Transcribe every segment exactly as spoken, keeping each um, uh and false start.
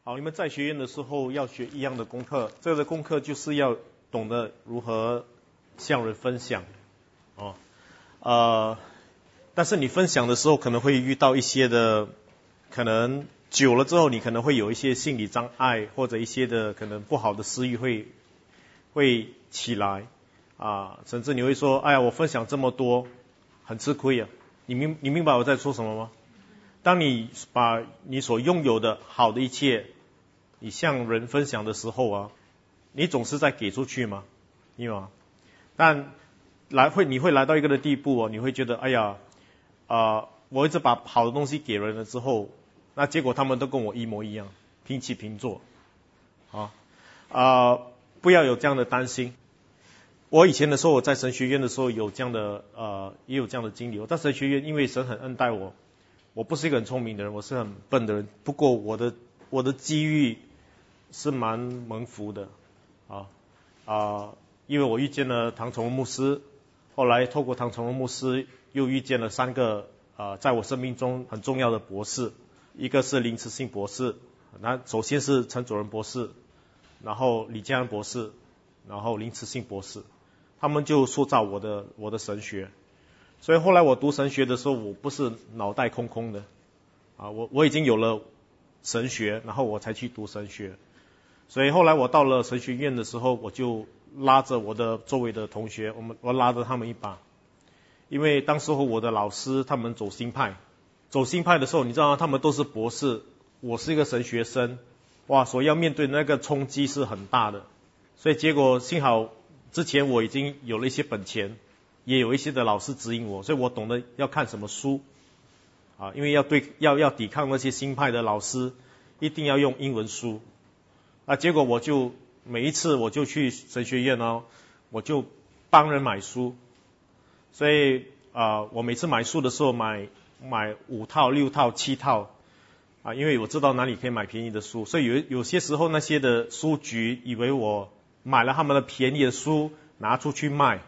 好，你们在学院的时候要学一样的功课，这个的功课就是要懂得如何向人分享，哦，呃，但是你分享的时候可能会遇到一些的，可能久了之后你可能会有一些心理障碍，或者一些的可能不好的私欲会会起来啊，甚至你会说，哎呀，我分享这么多，很吃亏啊。你明你明白我在说什么吗？当你把你所拥有的好的一切，你向人分享的时候啊，你总是在给出去嘛，对吗？但来会你会来到一个的地步哦，你会觉得，哎呀，啊、呃，我一直把好的东西给人了之后，那结果他们都跟我一模一样，平起平坐，啊，啊、呃，不要有这样的担心。我以前的时候，我在神学院的时候有这样的呃，也有这样的经历。我在神学院，因为神很恩待我，我不是一个很聪明的人，我是很笨的人。不过我的我的机遇是蛮蒙福的，啊啊，因为我遇见了唐崇荣牧师，后来透过唐崇荣牧师又遇见了三个啊、呃，在我生命中很重要的博士，一个是林慈信博士，那首先是陈佐仁博士，然后李建安博士，然后林慈信博士。他们就塑造我的我的神学，所以后来我读神学的时候，我不是脑袋空空的，啊，我我已经有了神学，然后我才去读神学，所以后来我到了神学院的时候，我就拉着我的周围的同学，我们我拉着他们一把，因为当时候我的老师他们走新派，走新派的时候，你知道吗？他们都是博士，我是一个神学生，哇，所要面对的那个冲击是很大的，所以结果幸好。之前我已经有了一些本钱，也有一些的老师指引我，所以我懂得要看什么书啊，因为要对要要抵抗那些新派的老师，一定要用英文书啊。结果我就每一次我就去神学院哦，我就帮人买书，所以啊，我每次买书的时候买买五套、六套、七套啊，因为我知道哪里可以买便宜的书，所以有有些时候那些的书局以为我。买了他们的便宜的书拿出去卖，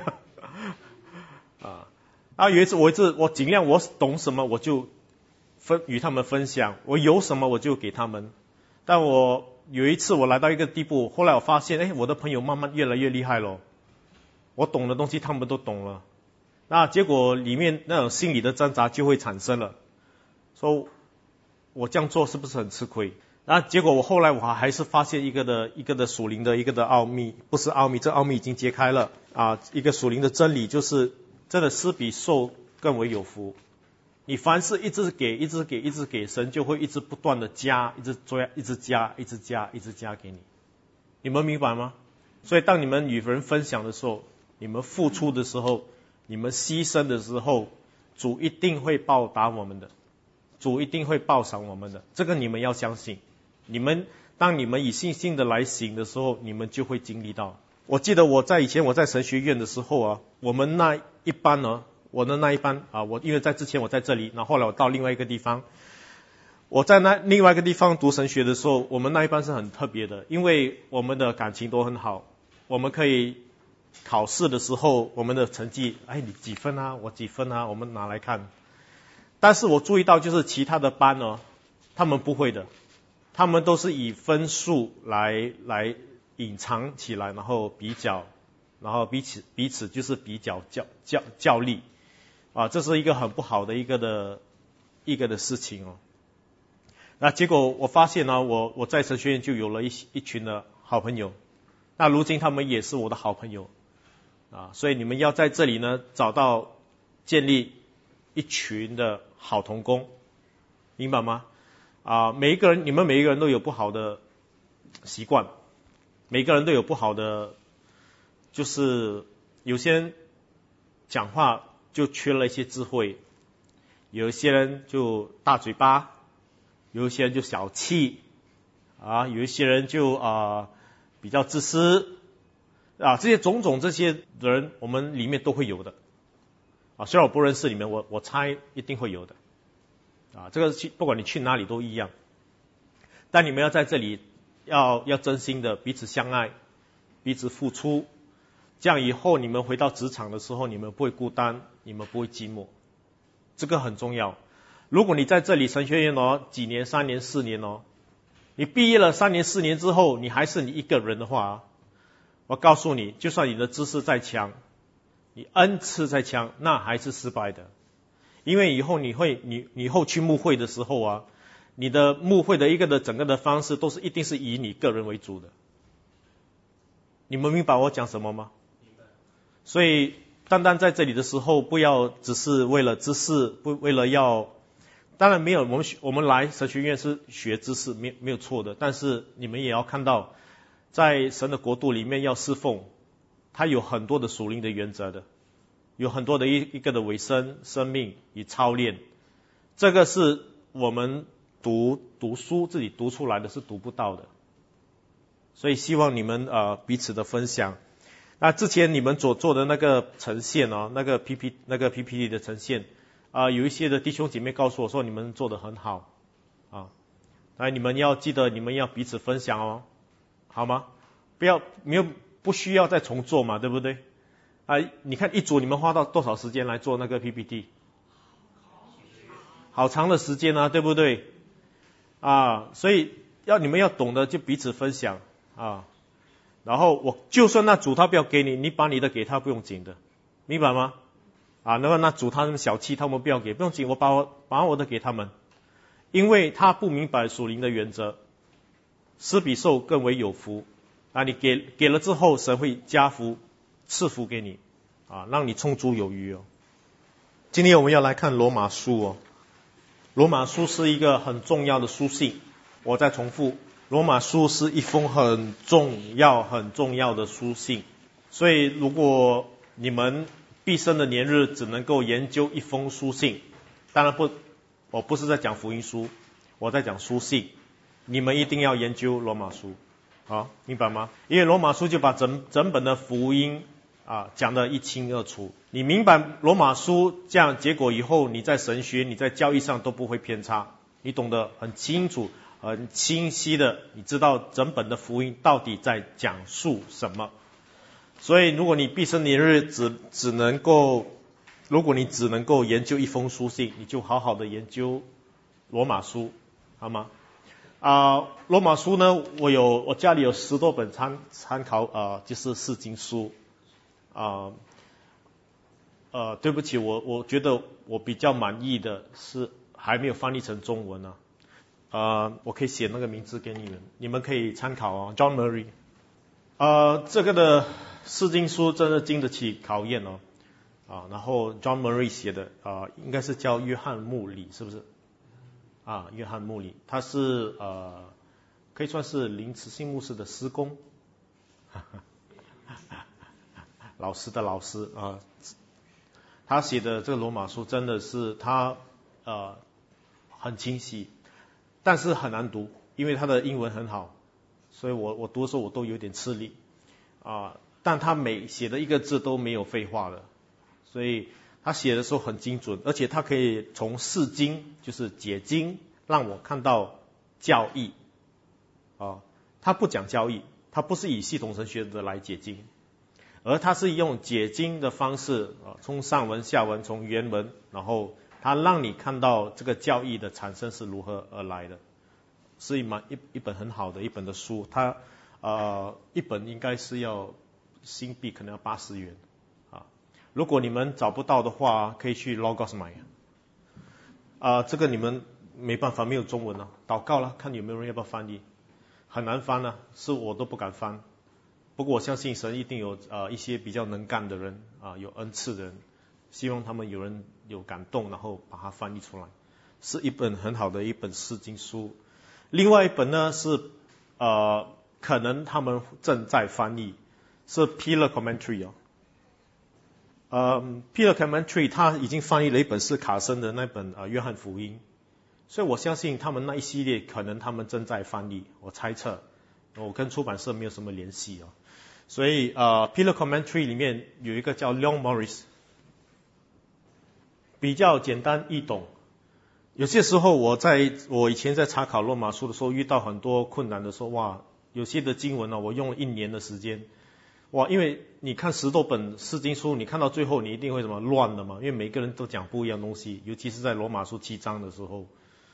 啊，啊有一次我一次我尽量我懂什么我就分与他们分享，我有什么我就给他们。但我有一次我来到一个地步，后来我发现，哎，我的朋友慢慢越来越厉害了，我懂的东西他们都懂了，那结果里面那种心理的挣扎就会产生了，说我这样做是不是很吃亏？然后结果我后来我还是发现一个的一个的属灵的一个的奥秘，不是奥秘，这奥秘已经揭开了啊！一个属灵的真理就是真的施比受更为有福。你凡事一直给，一直给，一直给，神就会一直不断的加，一直追，一直加，一直加，一直加给你。你们明白吗？所以当你们与人分享的时候，你们付出的时候，你们牺牲的时候，主一定会报答我们的，主一定会报赏我们的，这个你们要相信。你们当你们以信心的来行的时候，你们就会经历到。我记得我在以前我在神学院的时候啊，我们那一班呢，我的那一班啊，我因为在之前我在这里，然后后来我到另外一个地方，我在那另外一个地方读神学的时候，我们那一班是很特别的，因为我们的感情都很好，我们可以考试的时候，我们的成绩，哎，你几分啊，我几分啊，我们拿来看。但是我注意到就是其他的班呢，他们不会的。他们都是以分数来来隐藏起来，然后比较，然后彼此彼此就是比较较较较力，啊，这是一个很不好的一个的一个的事情哦。那结果我发现呢，我我在神学院就有了一一群的好朋友，那如今他们也是我的好朋友，啊，所以你们要在这里呢找到建立一群的好同工，明白吗？啊，每一个人，你们每一个人都有不好的习惯，每个人都有不好的，就是有些人讲话就缺了一些智慧，有一些人就大嘴巴，有一些人就小气，啊，有一些人就啊、呃、比较自私，啊，这些种种这些人，我们里面都会有的，啊，虽然我不认识你们，我我猜一定会有的。啊，这个去不管你去哪里都一样，但你们要在这里要要真心的彼此相爱，彼此付出，这样以后你们回到职场的时候，你们不会孤单，你们不会寂寞，这个很重要。如果你在这里神学院哦，几年、三年、四年哦， 你毕业了三年四年之后，你还是你一个人的话，我告诉你，就算你的知识再强，你恩赐再强，那还是失败的。因为以后你会，你你以后去牧会的时候啊，你的牧会的一个的整个的方式都是一定是以你个人为主的。你们明白我讲什么吗？明白。所以单单在这里的时候，不要只是为了知识，不为了要，当然没有，我们我们来神学院是学知识，没没有错的。但是你们也要看到，在神的国度里面要侍奉，它有很多的属灵的原则的，有很多的一一个的委身生命与操练，这个是我们读读书自己读出来的是读不到的。所以希望你们呃彼此的分享。那之前你们所做的那个呈现哦，那个 P P 那个 P P T 的呈现啊、呃，有一些的弟兄姐妹告诉我说你们做得很好啊，那你们要记得你们要彼此分享哦，好吗？不要没有不需要再重做嘛，对不对？啊，你看一组你们花到多少时间来做那个 P P T？ 好长的时间啊，对不对？啊，所以要你们要懂得就彼此分享啊。然后我就算那主他不要给你，你把你的给他不用紧的，明白吗？啊，那么那主他们小气，他们不要给，不用紧，我把我把我的给他们，因为他不明白属灵的原则，施比受更为有福。啊，你给给了之后，神会加福赐福给你，啊，让你充足有余哦。今天我们要来看罗马书哦，罗马书是一个很重要的书信，我再重复。罗马书是一封很重要很重要的书信，所以如果你们毕生的年日只能够研究一封书信，当然不，我不是在讲福音书，我在讲书信，你们一定要研究罗马书，好，明白吗？因为罗马书就把整整本的福音啊讲得一清二楚，你明白罗马书，这样结果以后你在神学你在教义上都不会偏差，你懂得很清楚很清晰的，你知道整本的福音到底在讲述什么。所以如果你毕生年日只只能够，如果你只能够研究一封书信，你就好好的研究罗马书，好吗？啊、呃，罗马书呢，我有我家里有十多本参参考啊、呃，就是释经书啊。呃, 呃，对不起，我我觉得我比较满意的是还没有翻译成中文呢、啊。呃，我可以写那个名字给你们，你们可以参考哦 ，John Murray。呃，这个的释经书真的经得起考验哦，啊，然后 John Murray 写的啊，应该是叫约翰穆里，是不是？啊，约翰穆里，他是呃，可以算是林慈信牧师的师公，老师的老师啊，他写的这个罗马书真的是他呃很清晰。但是很难读，因为他的英文很好，所以我我读的时候我都有点吃力啊。但他每写的一个字都没有废话的，所以他写的时候很精准，而且他可以从释经就是解经，让我看到教义啊。他不讲教义，他不是以系统神学的来解经，而他是用解经的方式啊，从上文下文，从原文，然后他让你看到这个教义的产生是如何而来的，是一蛮一一本很好的一本的书，它呃一本应该是要新币可能要八十元啊，如果你们找不到的话，可以去 Logos 买啊、呃，这个你们没办法，没有中文啊，祷告了，看有没有人要不要翻译，很难翻啊，是我都不敢翻，不过我相信神一定有呃一些比较能干的人啊、呃，有恩赐的人。希望他们有人有感动，然后把它翻译出来，是一本很好的一本释经书。另外一本呢是呃，可能他们正在翻译，是 Pillar Commentary 哦。呃 ，Pillar Commentary 他已经翻译了一本是卡森的那本呃约翰福音，所以我相信他们那一系列可能他们正在翻译，我猜测，我跟出版社没有什么联系哦。所以呃 ，Pillar Commentary 里面有一个叫 Leon Morris。比较简单易懂，有些时候我在我以前在查考罗马书的时候遇到很多困难的时候，哇，有些的经文呢、啊，我用了一年的时间，哇，因为你看十多本释经书，你看到最后你一定会什么乱的嘛，因为每个人都讲不一样东西，尤其是在罗马书七章的时候，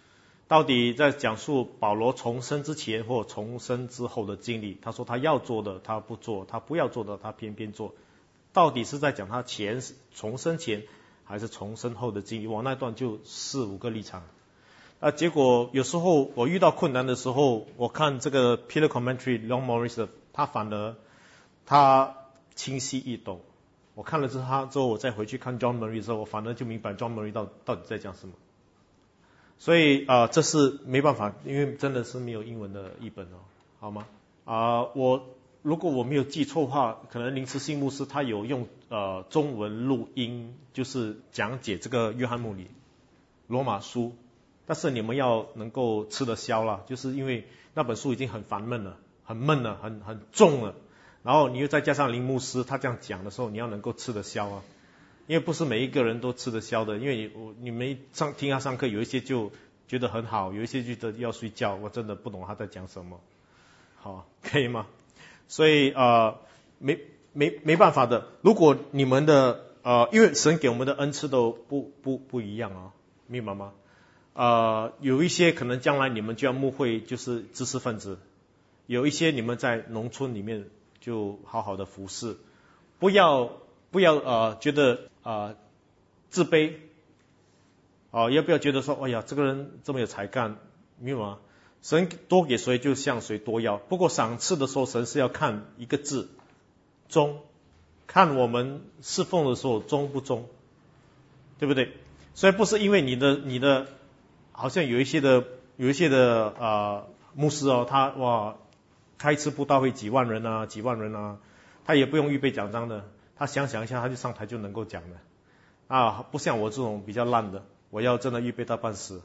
到底在讲述保罗重生之前或重生之后的经历。他说他要做的他不做，他不要做的他偏偏做。到底是在讲他前重生前还是重生后的经历？哇，那段就四五个立场。啊，结果有时候我遇到困难的时候，我看这个 Pillar Commentary Long Morris 的，他反而他清晰易懂。我看了之后，他之后我再回去看 John Murray 的时候，我反而就明白 John Murray 到到底在讲什么。所以啊、呃，这是没办法，因为真的是没有英文的译本哦，好吗？啊、呃，我如果我没有记错的话，可能林慈信牧师他有用呃中文录音，就是讲解这个约翰慕尼罗马书。但是你们要能够吃得消啦，就是因为那本书已经很烦闷了，很闷了，很很重了。然后你又再加上林牧师他这样讲的时候，你要能够吃得消啊。因为不是每一个人都吃得消的，因为你你们上听他上课，有一些就觉得很好，有一些觉得要睡觉，我真的不懂他在讲什么。好，可以吗？所以呃，没没没办法的。如果你们的呃，因为神给我们的恩赐都不不不一样啊，明白吗？呃，有一些可能将来你们就要牧会，就是知识分子；有一些你们在农村里面就好好的服侍，不要不要呃觉得呃自卑，啊、呃，要不要觉得说，哎呀，这个人这么有才干，明白吗？神多给谁就向谁多要。不过赏赐的时候，神是要看一个字，忠，看我们侍奉的时候忠不忠，对不对？所以不是因为你的你的。好像有一些的有一些的啊、呃、牧师哦，他哇开一次布道会几万人啊几万人啊，他也不用预备讲章的，他想想一下他就上台就能够讲的啊，不像我这种比较烂的，我要真的预备到半死，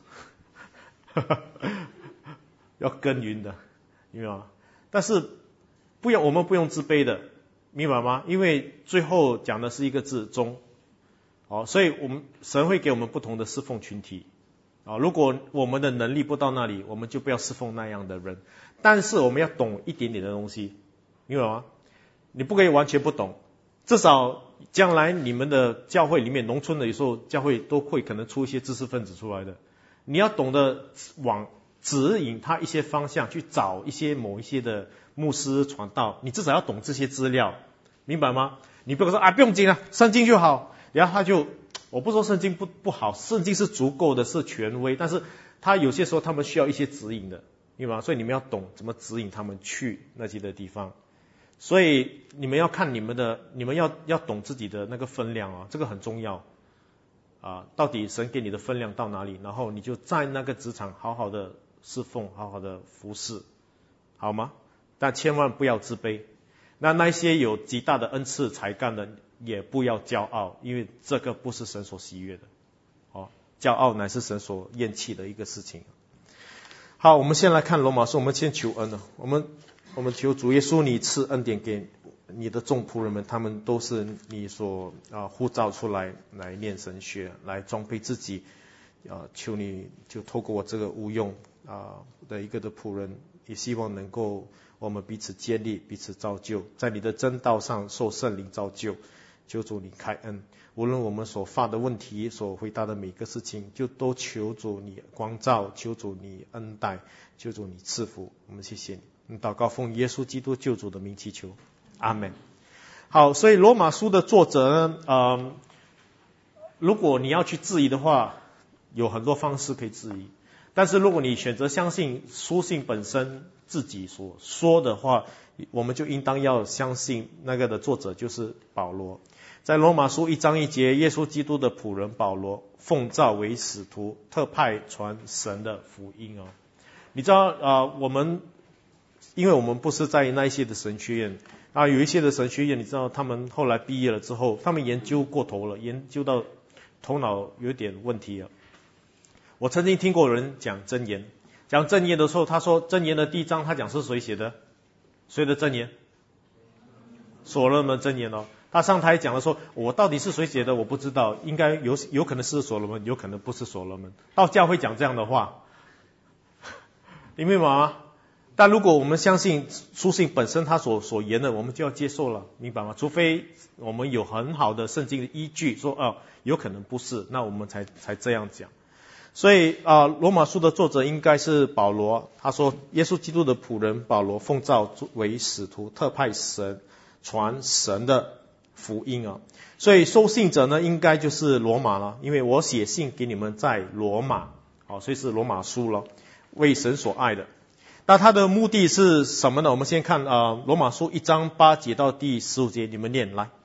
要耕耘的，明白吗？但是不用我们不用自卑的，明白吗？因为最后讲的是一个字忠，哦，所以我们神会给我们不同的侍奉群体。啊，如果我们的能力不到那里，我们就不要侍奉那样的人。但是我们要懂一点点的东西，明白吗？你不可以完全不懂，至少将来你们的教会里面，农村的有时候教会都会可能出一些知识分子出来的。你要懂得往指引他一些方向，去找一些某一些的牧师传道，你至少要懂这些资料，明白吗？你不要说啊，不用紧啊，圣经就好，然后他就。我不说圣经不不好，圣经是足够的，是权威，但是他有些时候他们需要一些指引的，明白吗？所以你们要懂怎么指引他们去那些的地方。所以你们要看你们的，你们要要懂自己的那个分量啊，这个很重要啊。到底神给你的分量到哪里，然后你就在那个职场好好的侍奉，好好的服侍，好吗？但千万不要自卑。那那些有极大的恩赐才干的。也不要骄傲，因为这个不是神所喜悦的。哦，骄傲乃是神所厌弃的一个事情。好，我们先来看罗马书，我们先求恩呢。我们我们求主耶稣，你赐恩典给你的众仆人们，他们都是你所啊呼召出来来念神学，来装备自己。啊，求你就透过我这个无用啊的一个的仆人，也希望能够我们彼此建立，彼此造就，在你的真道上受圣灵造就。求主你开恩，无论我们所发的问题，所回答的每个事情，就都求主你光照，求主你恩待，求主你赐福。我们谢谢你，祷告奉耶稣基督救主的名祈求，阿们。好，所以罗马书的作者呢，呃，如果你要去质疑的话，有很多方式可以质疑。但是如果你选择相信书信本身自己所说的话，我们就应当要相信那个的作者就是保罗。在罗马书一章一节，耶稣基督的仆人保罗奉召为使徒，特派传神的福音哦。你知道啊、呃，我们因为我们不是在那一些的神学院啊，有一些的神学院，你知道他们后来毕业了之后，他们研究过头了，研究到头脑有点问题了。我曾经听过有人讲箴言，讲箴言的时候，他说箴言的第一章，他讲是谁写的？谁的箴言？所罗门箴言哦。他上台讲的说，我到底是谁写的我不知道，应该有有可能是所罗门，有可能不是所罗门。到教会讲这样的话，你明白吗？但如果我们相信书信本身他所所言的，我们就要接受了，明白吗？除非我们有很好的圣经的依据，说哦有可能不是，那我们才才这样讲。 所以啊，罗马书的作者应该是保罗。他说，耶稣基督的仆人保罗奉召为使徒，特派神传神的福音啊。所以收信者呢，应该就是罗马了，因为我写信给你们在罗马，好，所以是罗马书了，为神所爱的。那他的目的是什么呢？我们先看啊，罗马书一章八节到第十五节，你们念来。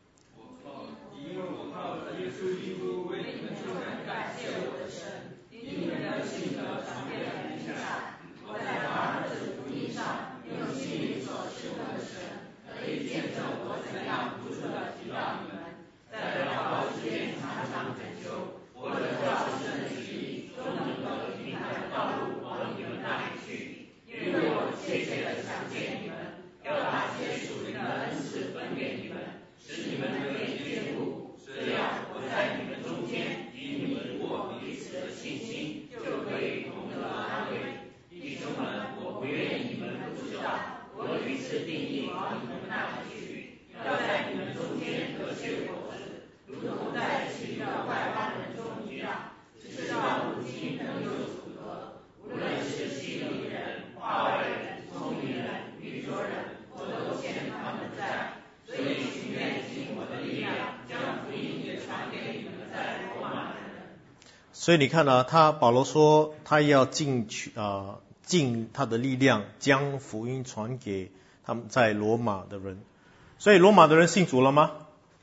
所以你看啊，他保罗说他要尽取啊尽他的力量，将福音传给他们在罗马的人。所以罗马的人信主了吗？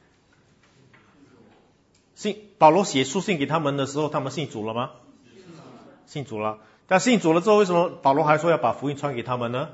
信保罗写书信给他们的时候，他们信主了吗？信主了。但信主了之后，为什么保罗还说要把福音传给他们呢？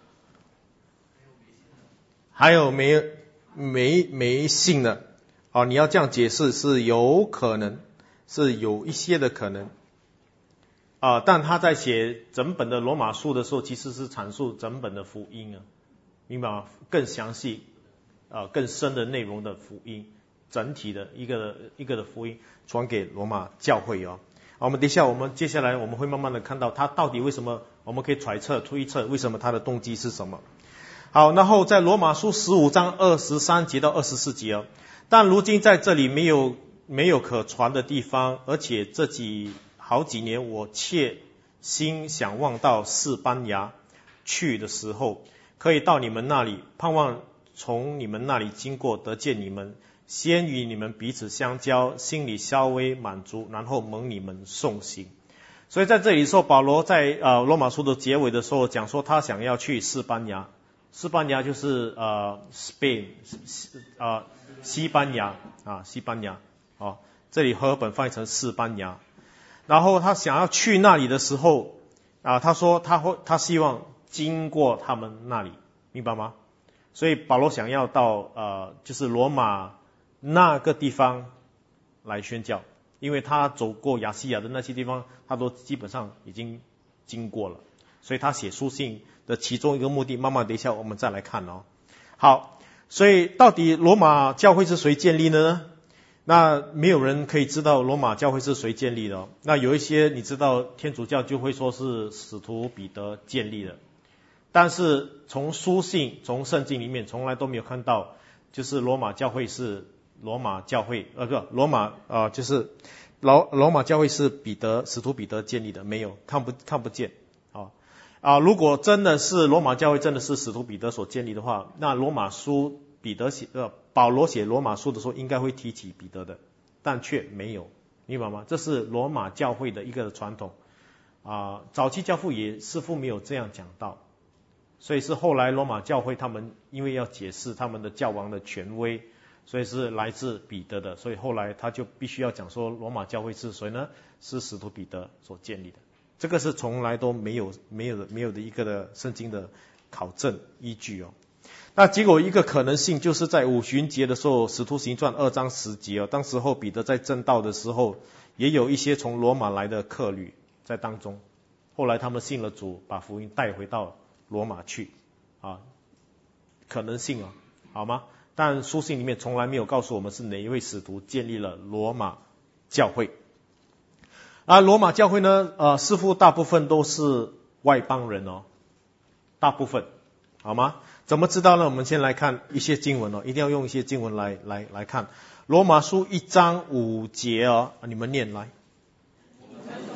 还有没没没信的啊？你要这样解释是有可能。是有一些的可能啊、呃，但他在写整本的罗马书的时候，其实是阐述整本的福音啊，明白吗？更详细啊、呃、更深的内容的福音，整体的一个一个的福音传给罗马教会哦。好，我们等一下，我们接下来我们会慢慢的看到他到底为什么，我们可以揣测推测为什么他的动机是什么。好，然后在罗马书十五章二十三节到二十四节哦，但如今在这里没有。没有可传的地方，而且这几好几年我切心想望到士班牙去的时候，可以到你们那里，盼望从你们那里经过得见你们，先与你们彼此相交，心里稍微满足，然后蒙你们送行。所以在这里说，保罗在呃罗马书的结尾的时候讲说，他想要去士班牙，士班牙就是呃 Spain 啊、呃、西班牙啊西班牙。哦，这里和合本翻译成士班牙。然后他想要去那里的时候啊，他说他会他希望经过他们那里，明白吗？所以保罗想要到呃就是罗马那个地方来宣教，因为他走过亚细亚的那些地方，他都基本上已经经过了，所以他写书信的其中一个目的，慢慢等一下我们再来看哦。好，所以到底罗马教会是谁建立的呢？那没有人可以知道罗马教会是谁建立的哦。那有一些你知道天主教就会说是使徒彼得建立的，但是从书信从圣经里面从来都没有看到就是罗马教会是罗马教会呃不罗马呃就是罗罗马教会是彼得使徒彼得建立的，没有，看不看不见啊啊！如果真的是罗马教会真的是使徒彼得所建立的话，那罗马书彼得写呃保罗写罗马书的时候应该会提起彼得的，但却没有，明白吗？这是罗马教会的一个传统啊、呃，早期教父也似乎没有这样讲到，所以是后来罗马教会他们因为要解释他们的教王的权威，所以是来自彼得的，所以后来他就必须要讲说罗马教会是谁呢？是使徒彼得所建立的，这个是从来都没有没有的没有的一个的圣经的考证依据哦。那结果一个可能性就是在五旬节的时候，使徒行传二章十节哦，当时候彼得在正道的时候，也有一些从罗马来的客旅在当中，后来他们信了主，把福音带回到罗马去啊，可能性啊，好吗？但书信里面从来没有告诉我们是哪一位使徒建立了罗马教会。而罗马教会呢，呃，似乎大部分都是外邦人哦，大部分，好吗？怎么知道呢？我们先来看一些经文哦，一定要用一些经文来来来看。罗马书一章五节哦，你们念来。我们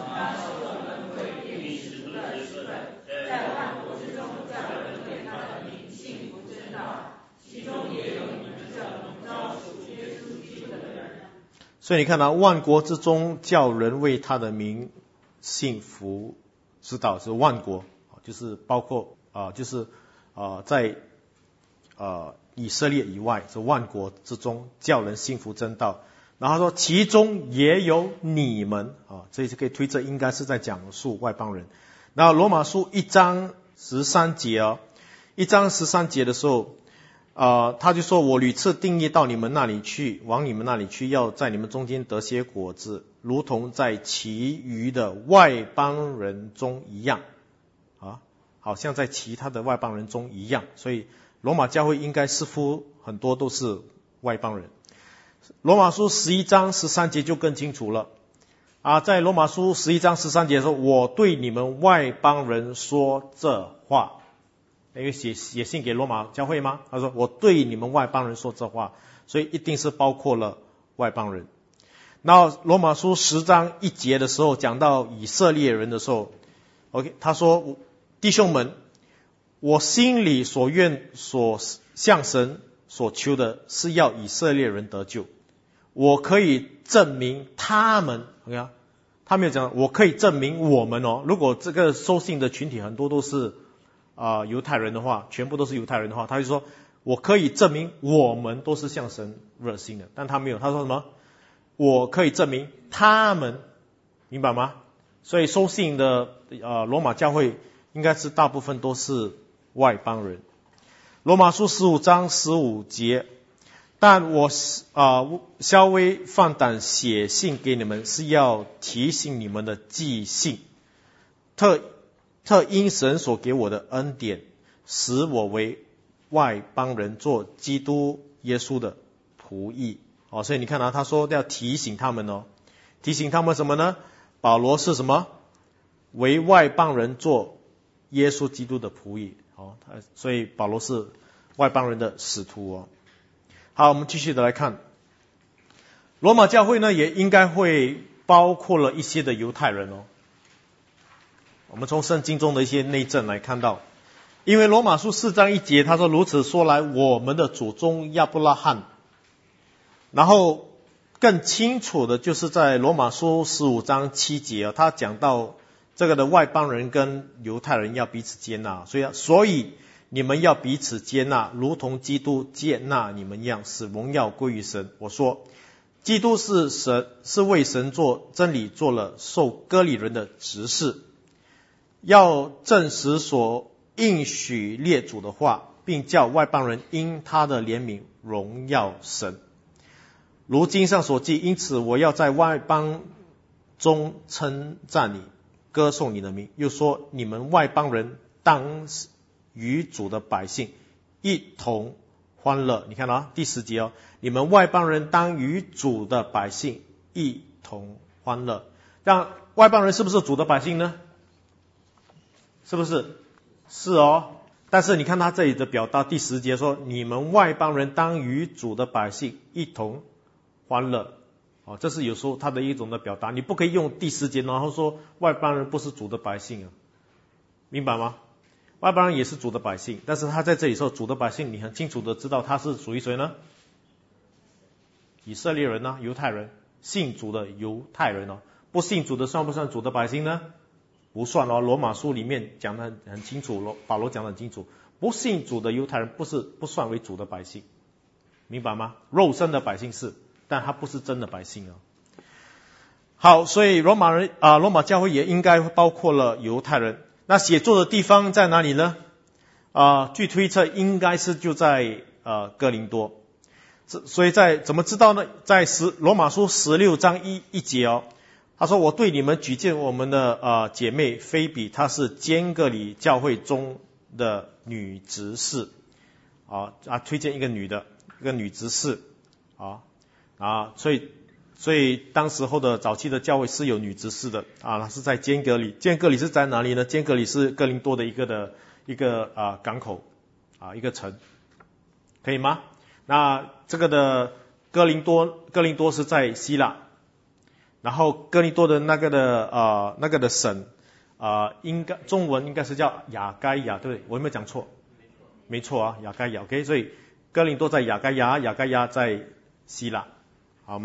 所以你看到、啊、万国之中叫人为他的名信服知道是万国，就是包括啊、呃，就是啊、呃、在呃以色列以外是万国之中叫人信服真道。然后说其中也有你们啊，这就可以推测应该是在讲述外邦人。然后罗马书一章十三节哦，一章十三节的时候，呃，他就说我屡次定义到你们那里去，往你们那里去，要在你们中间得些果子，如同在其余的外邦人中一样啊，好像在其他的外邦人中一样。所以罗马教会应该似乎很多都是外邦人。罗马书十一章十三节就更清楚了啊，在罗马书十一章十三节说，我对你们外邦人说这话，因为写写信给罗马教会吗？他说我对你们外邦人说这话，所以一定是包括了外邦人。然后罗马书十章一节的时候讲到以色列人的时候 ，OK， 他说弟兄们，我心里所愿所向神所求的是要以色列人得救，我可以证明他们 ，OK， 他没有讲我可以证明我们哦。如果这个收信的群体很多都是啊、呃、犹太人的话，全部都是犹太人的话，他就说我可以证明我们都是向神热心的，但他没有，他说什么？我可以证明他们，明白吗？所以收信的呃罗马教会应该是大部分都是外邦人。罗马书十五章十五节，但我啊、呃、稍微放胆写信给你们，是要提醒你们的记性，特特因神所给我的恩典，使我为外邦人做基督耶稣的仆役。哦，所以你看啊，他说要提醒他们哦，提醒他们什么呢？保罗是什么？为外邦人做耶稣基督的仆役。哦，所以保罗是外邦人的使徒哦。好，我们继续的来看，罗马教会呢也应该会包括了一些的犹太人哦。我们从圣经中的一些内证来看到，因为罗马书四章一节他说如此说来，我们的祖宗亚伯拉罕，然后更清楚的就是在罗马书十五章七节啊，他讲到这个的外邦人跟犹太人要彼此接纳，所以所以你们要彼此接纳，如同基督接纳你们一样，使荣耀归于神。我说基督是神，是为神做真理做了受割礼人的执事，要证实所应许列祖的话，并叫外邦人因他的怜悯荣耀神。如经上所记，因此我要在外邦中称赞你，歌颂你的名。又说你们外邦人当与主的百姓一同欢乐。你看到、啊、第十节哦，你们外邦人当与主的百姓一同欢乐。让外邦人是不是主的百姓呢？是不是？是哦。但是你看他这里的表达，第十节说你们外邦人当与主的百姓一同欢乐。哦，这是有时候他的一种的表达，你不可以用第十节然后说外邦人不是主的百姓啊，明白吗？外邦人也是主的百姓，但是他在这里说主的百姓，你很清楚的知道他是属于谁呢？以色列人呢、啊，犹太人，信主的犹太人哦，不信主的算不算主的百姓呢？不算哦。罗马书里面讲得很清楚，保罗讲得很清楚，不信主的犹太人不是不算为主的百姓，明白吗？肉身的百姓是，但他不是真的百姓啊。好，所以罗马人啊、呃，罗马教会也应该包括了犹太人。那写作的地方在哪里呢？啊、呃，据推测应该是就在呃哥林多。所以在怎么知道呢？在十罗马书十六章一一节哦，他说我对你们举荐我们的呃姐妹菲比，她是坚革哩教会中的女执事啊啊，推荐一个女的，一个女执事啊啊，所以所以当时候的早期的教会是有女执事的啊，她是在坚革哩，坚革哩是在哪里呢？坚革哩是哥林多的一个的一个啊港口啊一个城，可以吗？那这个的哥林多，哥林多是在希腊，然后哥林多的那个的呃那个的省啊、呃，应该中文应该是叫亚该亚，对不对？我有没有讲错？没错啊，亚该亚 ，OK， 所以哥林多在亚该亚，亚该亚在希腊，好吗？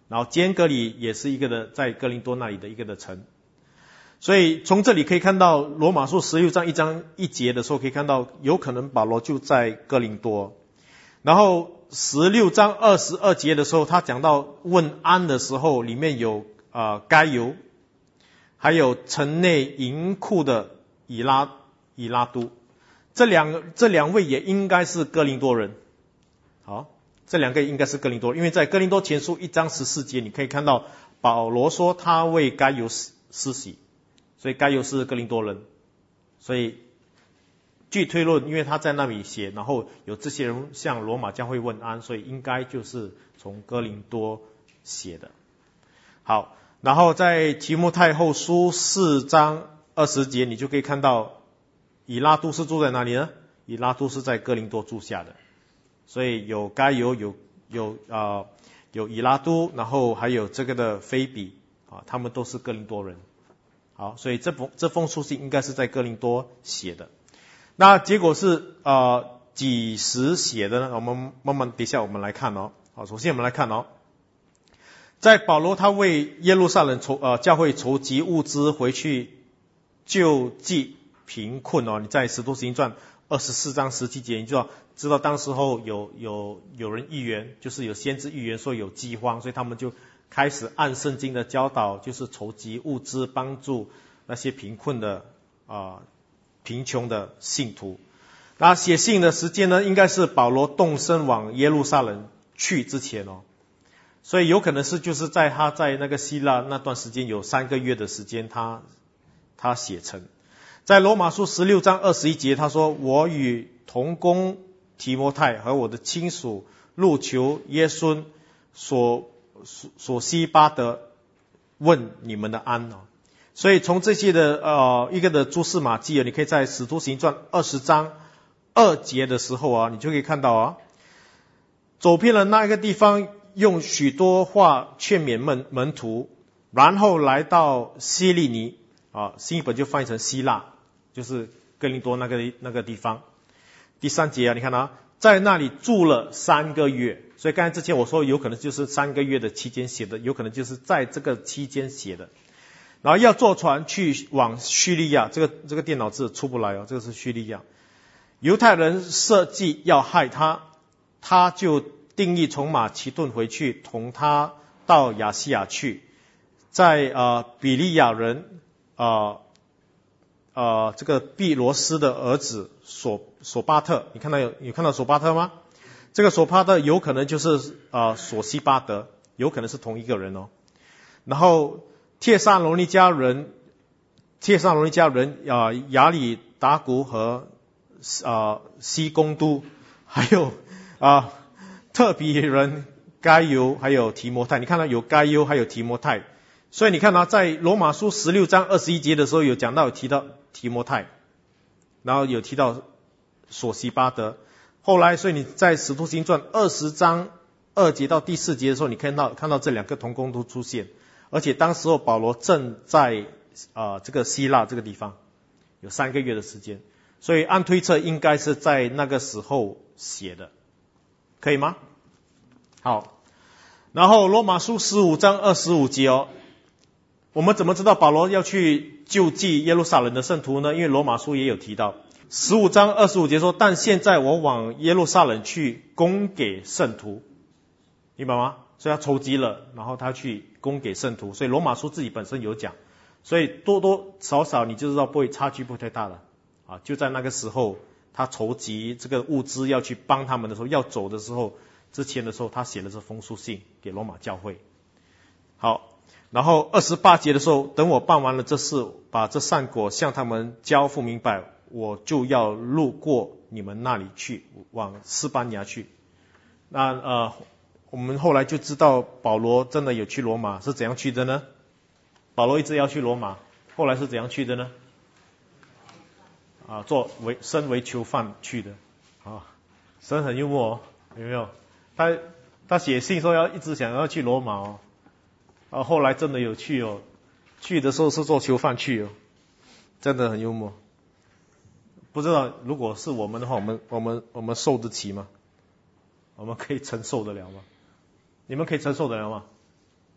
然后坚革里也是一个的，在哥林多那里的一个的城。所以从这里可以看到罗马书十六章一章一节的时候，可以看到有可能保罗就在哥林多。然后十六章二十二节的时候，他讲到问安的时候，里面有呃该犹，还有城内银库的以拉以拉都，这两个这两位也应该是哥林多人。好，这两个应该是哥林多人，因为在哥林多前书一章十四节，你可以看到保罗说他为该犹施洗，所以该犹是哥林多人。所以据推论，因为他在那里写，然后有这些人向罗马教会问安，所以应该就是从哥林多写的。好，然后在提摩太后书四章二十节，你就可以看到以拉都是住在哪里呢？以拉都是在哥林多住下的，所以有该犹，有有呃有以拉都，然后还有这个的菲比啊，他们都是哥林多人。好，所以这封这封书信应该是在哥林多写的。那结果是呃几时写的呢？我们慢慢等一下我们来看哦。好，首先我们来看哦，在保罗他为耶路撒冷筹呃教会筹集物资回去救济贫困哦，你在使徒行传二十四章十七节，你就要知道当时候有有有人预言，就是有先知预言说有饥荒，所以他们就开始按圣经的教导，就是筹集物资帮助那些贫困的啊。呃贫穷的信徒。那写信的时间呢，应该是保罗动身往耶路撒冷去之前哦，所以有可能是就是在他在那个希腊那段时间有三个月的时间他他写成。在罗马书十六章二十一节，他说我与同工提摩太和我的亲属路求耶孙所所西巴德问你们的安哦。所以从这些的呃一个的蛛丝马迹啊，你可以在使徒行传二十章二节的时候啊，你就可以看到啊，走遍了那一个地方，用许多话劝勉门门徒，然后来到希利尼啊，新译本就翻译成希腊，就是哥林多那个那个地方。第三节啊，你看啊，在那里住了三个月，所以刚才之前我说有可能就是三个月的期间写的，有可能就是在这个期间写的。然后要坐船去往叙利亚，这个这个电脑字出不来哦，这个是叙利亚。犹太人设计要害他，他就定义从马其顿回去，同他到亚细亚去，在呃比利亚人呃呃这个毕罗斯的儿子索索巴特，你看到有有看到索巴特吗？这个索巴特有可能就是呃索西巴德，有可能是同一个人哦。然后帖撒罗尼迦人，帖撒罗尼迦人啊、呃，亚里达古和啊、呃、西公都，还有啊、呃、特比人该犹，还有提摩太。你看到有该犹，还有提摩太。所以你看到在罗马书十六章二十一节的时候有讲到有提到提摩太，然后有提到索西巴德。后来，所以你在使徒行传二十章二节到第四节的时候，你看到看到这两个同工都出现。而且当时候保罗正在呃这个希腊这个地方，有三个月的时间，所以按推测应该是在那个时候写的，可以吗？好，然后罗马书十五章二十五节哦，我们怎么知道保罗要去救济耶路撒冷的圣徒呢？因为罗马书也有提到，十五章二十五节说，但现在我往耶路撒冷去供给圣徒，明白吗？所以他筹集了，然后他去供给圣徒，所以罗马书自己本身有讲，所以多多少少你就知道不会差距不会太大了啊。就在那个时候，他筹集这个物资要去帮他们的时候，要走的时候，之前的时候他写了这封书信给罗马教会。好，然后二十八节的时候，等我办完了这事，把这善果向他们交付明白，我就要路过你们那里去，往斯班牙去。那呃。我们后来就知道保罗真的有去罗马，是怎样去的呢？保罗一直要去罗马，后来是怎样去的呢？啊，做为身为囚犯去的。啊，神很幽默哦，有没有？他他写信说要一直想要去罗马哦，啊，后来真的有去哦，去的时候是做囚犯去哦，真的很幽默。不知道如果是我们的话，我们我们我们受得起吗？我们可以承受得了吗？你们可以承受得了吗？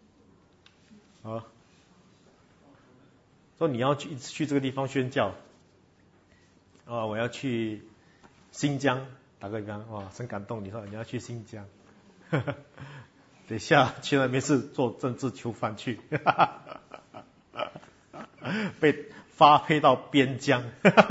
啊，说你要去去这个地方宣教，啊，我要去新疆，打个比方，哇，真感动。你说你要去新疆，等一下去那边是做政治囚犯去，被发配到边疆，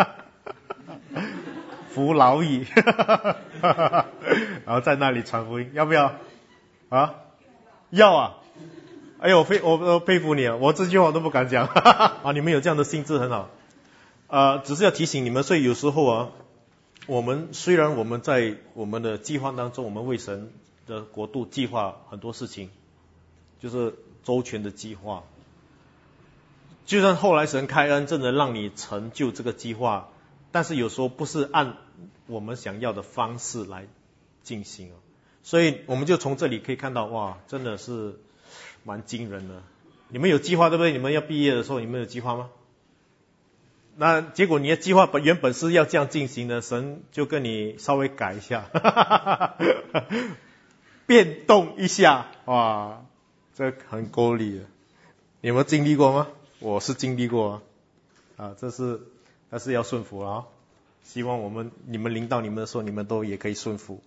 服劳役，然后在那里传福音，要不要？啊，要啊！哎呦，我佩我我佩服你啊！我这句话我都不敢讲啊！你们有这样的心智很好，呃，只是要提醒你们，所以有时候啊，我们虽然我们在我们的计划当中，我们为神的国度计划很多事情，就是周全的计划。就算后来神开恩，真的让你成就这个计划，但是有时候不是按我们想要的方式来进行哦。所以我们就从这里可以看到，哇，真的是蛮惊人的。你们有计划对不对？你们要毕业的时候，你们有计划吗？那结果你的计划本原本是要这样进行的，神就跟你稍微改一下，变动一下，哇，这很够力的。你有没有经历过吗？我是经历过啊，啊，这是但是要顺服啊。希望我们你们领导你们的时候，你们都也可以顺服。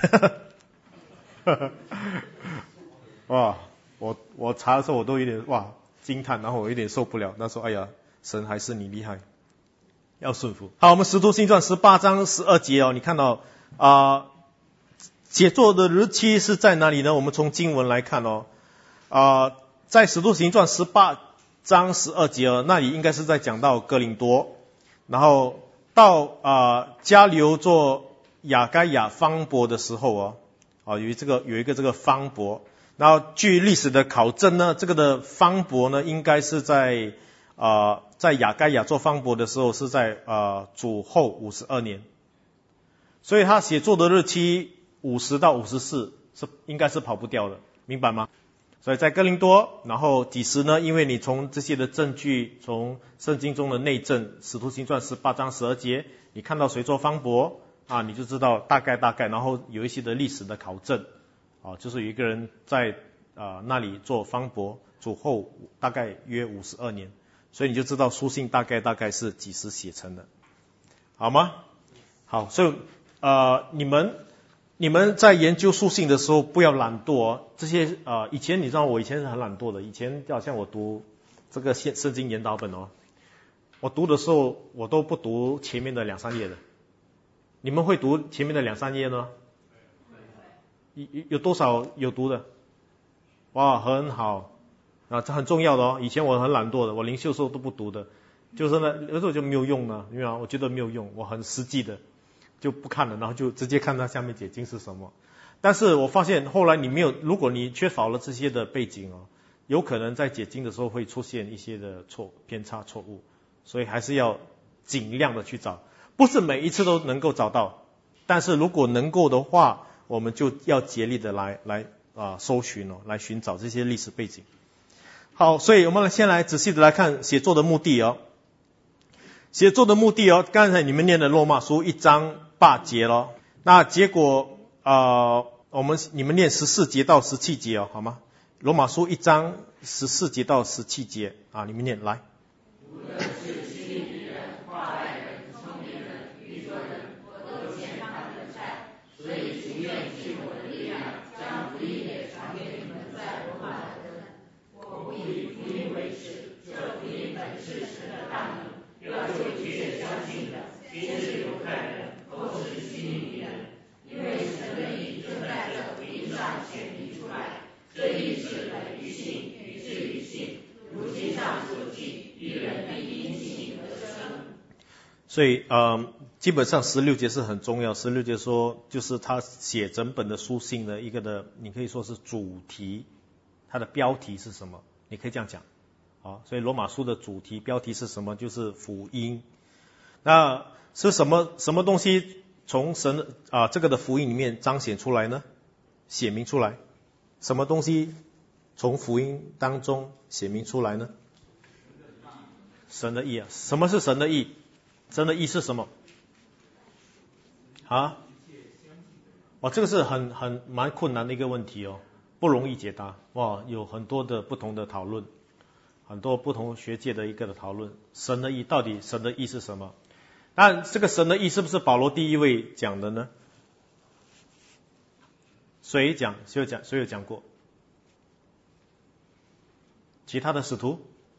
哇，我我查的时候我都有点哇惊叹，然后我有点受不了。那时候哎呀，神还是你厉害，要顺服。好，我们使徒行传十八章十二节哦，你看到啊、呃，写作的日期是在哪里呢？我们从经文来看哦，啊、呃，在使徒行传十八章十二节哦，那里应该是在讲到哥林多，然后到啊、呃、迦流做亚该亚方伯的时候哦。啊，有这个有一个这个方伯，然后据历史的考证呢，这个的方伯呢，应该是在啊、呃、在亚该亚做方伯的时候，是在啊、呃、主后五十二年，所以他写作的日期五十到五十四是应该是跑不掉的，明白吗？所以在哥林多，然后几时呢？因为你从这些的证据，从圣经中的内证，使徒行传十八章十二节，你看到谁做方伯？啊，你就知道大概大概，然后有一些的历史的考证，啊，就是有一个人在啊那里做方伯，主后大概约五十二年，所以你就知道书信大概大概是几时写成的，好吗？好，所以呃你们你们在研究书信的时候不要懒惰哦，这些呃以前你知道我以前是很懒惰的，以前就好像我读这个圣圣经研导本哦，我读的时候我都不读前面的两三页的。你们会读前面的两三页呢？有有多少有读的？哇，很好啊，这很重要的哦。以前我很懒惰的，我灵修的时候都不读的，就是呢，有时候就没有用呢，因为我觉得没有用，我很实际的就不看了，然后就直接看它下面解经是什么。但是我发现后来你没有，如果你缺少了这些的背景哦，有可能在解经的时候会出现一些的错偏差错误，所以还是要尽量的去找。不是每一次都能够找到，但是如果能够的话，我们就要竭力的来来啊、呃、搜寻哦，来寻找这些历史背景。好，所以我们先来仔细的来看写作的目的哦。写作的目的哦，刚才你们念的罗马书一章八节咯，那结果啊、呃、我们你们念十四节到十七节哦，好吗？罗马书一章十四节到十七节啊，你们念来。所以呃，基本上十六节是很重要。十六节说，就是他写整本的书信的一个的，你可以说是主题，它的标题是什么？你可以这样讲。好，所以罗马书的主题标题是什么？就是福音。那是什么什么东西从神啊、呃、这个的福音里面彰显出来呢？显明出来。什么东西从福音当中显明出来呢？神的义啊。什么是神的义？神的义是什么？啊？哇，这个是很很蛮困难的一个问题哦，不容易解答。哇，有很多的不同的讨论。 很多不同学界的一个的讨论，神的义到底神的义是什么？那这个神的义是不是保罗第一位讲的呢？谁讲？谁有讲？谁有讲过？其他的使徒？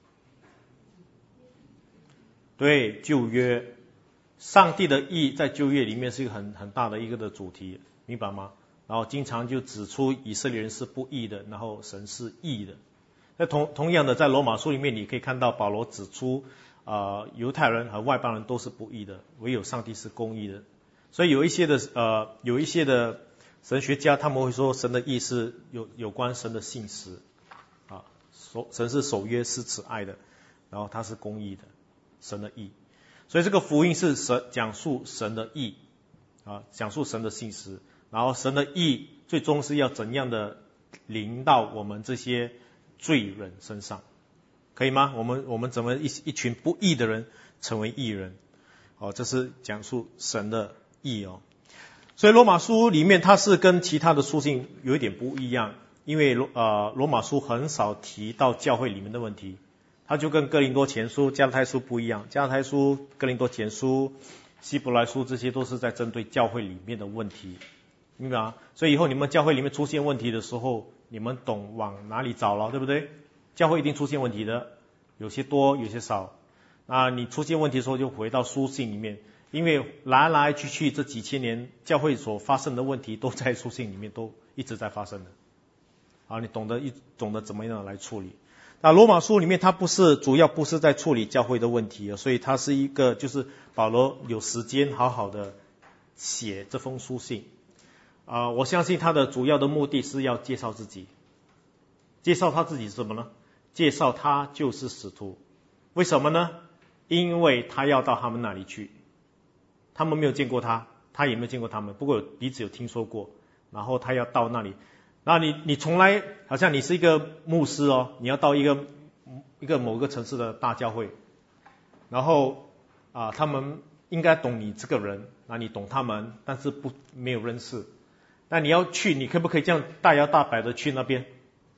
对，旧约，上帝的义在旧约里面是一个很很大的一个的主题，明白吗？然后经常就指出以色列人是不义的，然后神是义的。那同同样的，在罗马书里面，你可以看到保罗指出，呃，犹太人和外邦人都是不义的，唯有上帝是公义的。所以有一些的呃，有一些的神学家他们会说，神的义是有有关神的信实啊，守神是守约施慈爱的，然后他是公义的，神的义。所以这个福音是神讲述神的义啊，讲述神的信实。然后神的义最终是要怎样的临到我们这些罪人身上，可以吗？我们我们怎么一一群不义的人成为义人？哦，这是讲述神的义哦。所以罗马书里面它是跟其他的书信有一点不一样，因为呃罗马书很少提到教会里面的问题，它就跟哥林多前书、加拉太书不一样。加拉太书、哥林多前书、希伯来书这些都是在针对教会里面的问题。明白吗？所以以后你们教会里面出现问题的时候，你们懂往哪里找了，对不对？教会一定出现问题的，有些多，有些少。那你出现问题的时候，就回到书信里面，因为来来去去这几千年，教会所发生的问题都在书信里面，都一直在发生的。啊，你懂得一懂得怎么样来处理。那罗马书里面，它不是主要不是在处理教会的问题，所以它是一个就是保罗有时间好好的写这封书信。啊、呃，我相信他的主要的目的是要介绍自己，介绍他自己是什么呢？介绍他就是使徒。为什么呢？因为他要到他们那里去，他们没有见过他，他也没有见过他们，不过有彼此有听说过，然后他要到那里。那你你从来好像你是一个牧师哦，你要到一个一个某个城市的大教会，然后啊、呃，他们应该懂你这个人，那你懂他们，但是不没有认识。那你要去，你可不可以这样大摇大摆的去那边？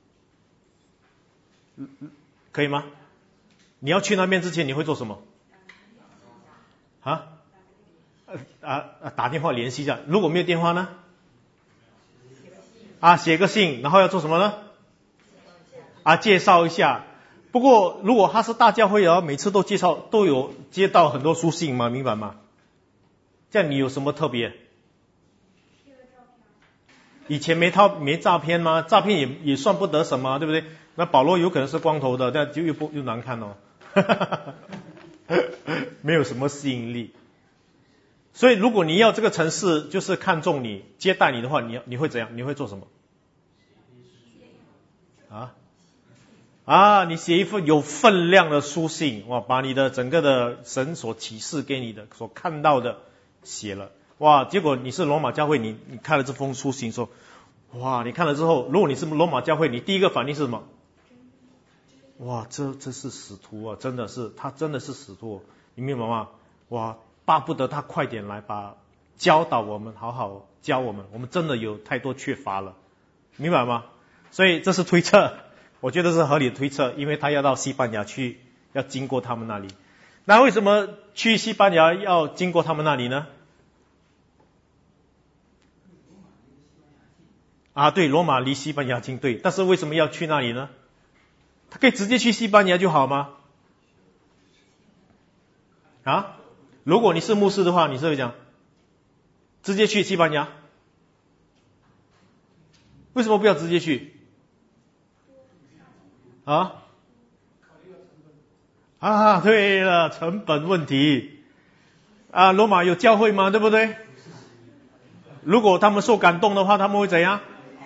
可以吗？你要去那边之前，你会做什么？啊？啊啊！打电话联系一下。如果没有电话呢？啊，写个信，然后要做什么呢？啊，介绍一下。不过如果他是大教会啊，每次都介绍，都有接到很多书信嘛，明白吗？这样你有什么特别？以前没套没诈骗吗？诈骗也也算不得什么，对不对？那保罗有可能是光头的，但就又不又难看哦，没有什么吸引力。所以如果你要这个城市就是看中你接待你的话，你你会怎样？你会做什么？啊啊！你写一份有分量的书信，哇，把你的整个的神所启示给你的所看到的写了。哇！结果你是罗马教会，你你看了这封书信说，哇！你看了之后，如果你是罗马教会，你第一个反应是什么？哇！这这是使徒啊，真的是他真的是使徒，你明白吗？哇！巴不得他快点来把教导我们，好好教我们，我们真的有太多缺乏了，明白吗？所以这是推测，我觉得是合理的推测，因为他要到西班牙去，要经过他们那里。那为什么去西班牙要经过他们那里呢？啊，对，罗马离西班牙近，对，但是为什么要去那里呢？他可以直接去西班牙就好吗？啊，如果你是牧师的话，你是会讲直接去西班牙？为什么不要直接去？啊？啊，对了，成本问题。啊，罗马有教会吗？对不对？如果他们受感动的话，他们会怎样？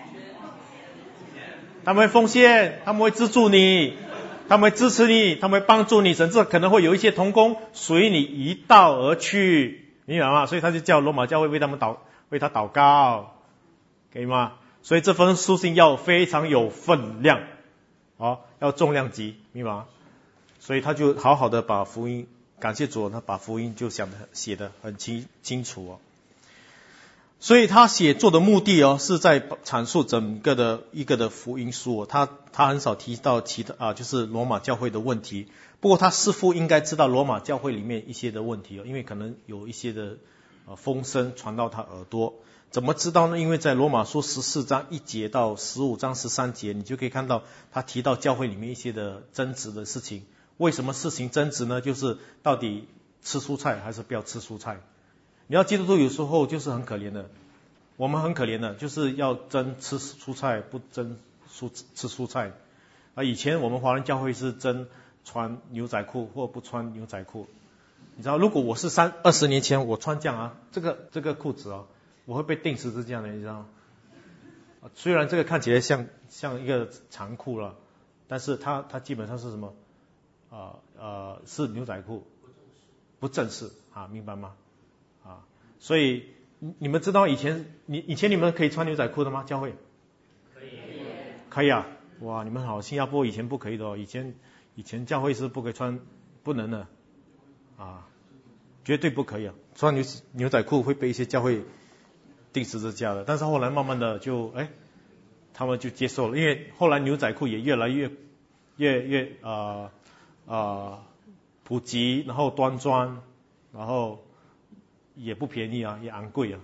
他们会奉献，他们会资助你，他们会支持你，他们会帮助你，甚至可能会有一些同工随你一道而去，明白吗？所以他就叫罗马教会为他们祷，为他祷告，可以吗？所以这封书信要非常有分量，好，要重量级，明白吗？所以他就好好的把福音，感谢主，他把福音就想的写得很清清楚哦。 所以他写作的目的哦，是在阐述整个的一个的福音书哦。他他很少提到其他啊，就是罗马教会的问题。不过他似乎应该知道罗马教会里面一些的问题哦，因为可能有一些的呃风声传到他耳朵。怎么知道呢？因为在罗马书十四章一节到十五章十三节，你就可以看到他提到教会里面一些的争执的事情。为什么事情争执呢？就是到底吃蔬菜还是不要吃蔬菜。你要基督徒有时候就是很可怜的，我们很可怜的，就是要争吃蔬菜不争蔬吃蔬菜啊。以前我们华人教会是争穿牛仔裤或不穿牛仔裤。你知道，如果我是三二十年前我穿这样啊，这个这个裤子啊，我会被钉十字架的，你知道吗？虽然这个看起来像像一个长裤了，但是它它基本上是什么？呃呃，是牛仔裤，不正式啊，明白吗？啊，所以你们知道以前你以前你们可以穿牛仔裤的吗？教会可以， 可以啊，哇，你们好，新加坡以前不可以的哦，以前以前教会是不可以穿，不能的啊，绝对不可以啊，穿牛牛仔裤会被一些教会钉十字架的。但是后来慢慢的就哎，他们就接受了，因为后来牛仔裤也越来越越越啊啊、呃呃、普及，然后端庄，然后也不便宜啊，也昂贵啊。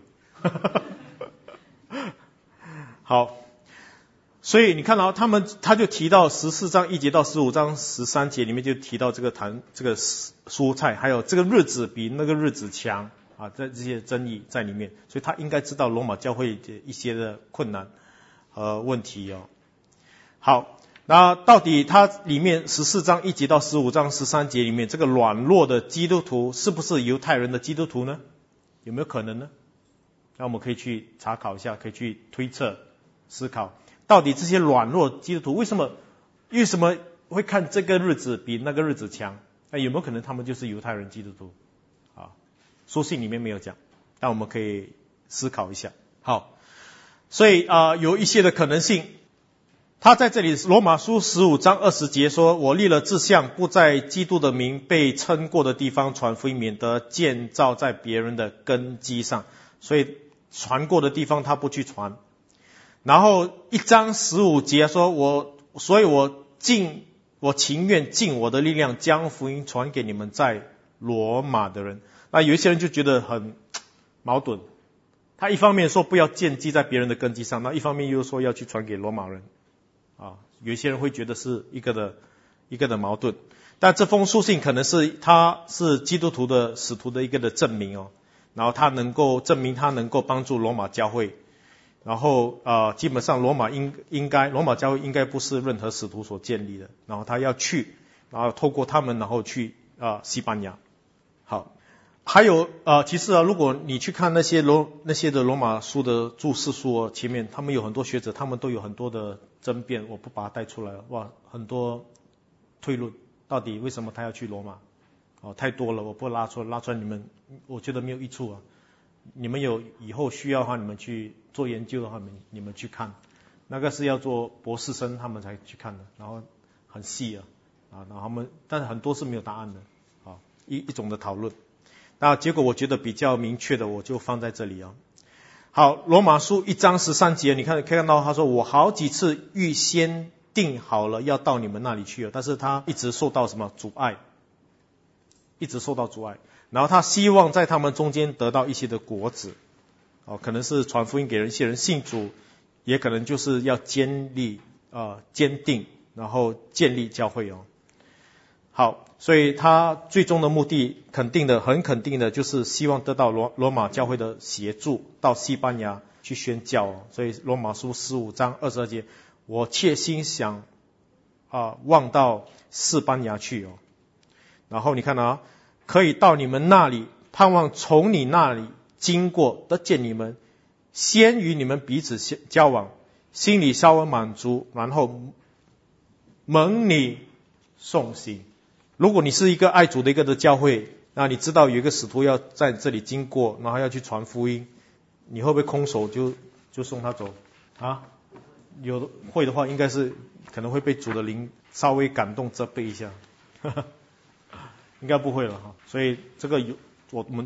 好，所以你看到他们，他就提到十四章一节到十五章十三节里面就提到这个谈这个蔬菜，还有这个日子比那个日子强啊，这这些争议在里面，所以他应该知道罗马教会的一些的困难和问题哦。好，那到底它里面十四章一节到十五章十三节里面这个软弱的基督徒是不是犹太人的基督徒呢？有没有可能呢？那我们可以去查考一下，可以去推测思考，到底这些软弱基督徒为什么为什么会看这个日子比那个日子强？那有没有可能他们就是犹太人基督徒啊？书信里面没有讲，但我们可以思考一下。好，所以啊、呃，有一些的可能性。他在这里罗马书十五章二十节说，我立了志向，不在基督的名被称过的地方传福音，免得建造在别人的根基上。所以传过的地方他不去传。然后一章十五节说，我所以我尽我情愿尽我的力量将福音传给你们在罗马的人。那有一些人就觉得很矛盾，他一方面说不要建基在别人的根基上，那一方面又说要去传给罗马人啊，有一些人会觉得是一个的一个的矛盾。但这封书信可能是他是基督徒的使徒的一个的证明哦，然后他能够证明他能够帮助罗马教会，然后呃基本上罗马应应该罗马教会应该不是任何使徒所建立的，然后他要去，然后透过他们然后去啊、呃、西班牙。好，还有呃其实啊，如果你去看那些罗那些的罗马书的注释书、哦、前面他们有很多学者，他们都有很多的争辩，我不把它带出来了，哇，很多推论，到底为什么他要去罗马？哦，太多了，我不拉出来，拉出来你们，我觉得没有益处啊。你们有以后需要的话，你们去做研究的话，你们你们去看，那个是要做博士生他们才去看的，然后很细啊，啊，然后他们，但是很多是没有答案的，啊，一一种的讨论。那结果我觉得比较明确的，我就放在这里啊。好，罗马书一章十三节，你看可以看到他说，我好几次预先定好了要到你们那里去了，但是他一直受到什么阻碍，一直受到阻碍。然后他希望在他们中间得到一些的果子，哦，可能是传福音给人一些人信主，也可能就是要坚立呃坚定，然后建立教会哦。好，所以他最终的目的肯定的很肯定的就是希望得到罗罗马教会的协助，到西班牙去宣教哦。所以罗马书十五章二十二节，我切心想啊、呃、望到西班牙去哦。然后你看啊，可以到你们那里，盼望从你那里经过得见你们，先与你们彼此交往，心里稍微满足，然后蒙你送行。如果你是一个爱主的一个的教会，那你知道有一个使徒要在这里经过，然后要去传福音，你会不会空手就就送他走啊？有的会的话，应该是可能会被主的灵稍微感动责备一下，应该不会了哈。所以这个有我们就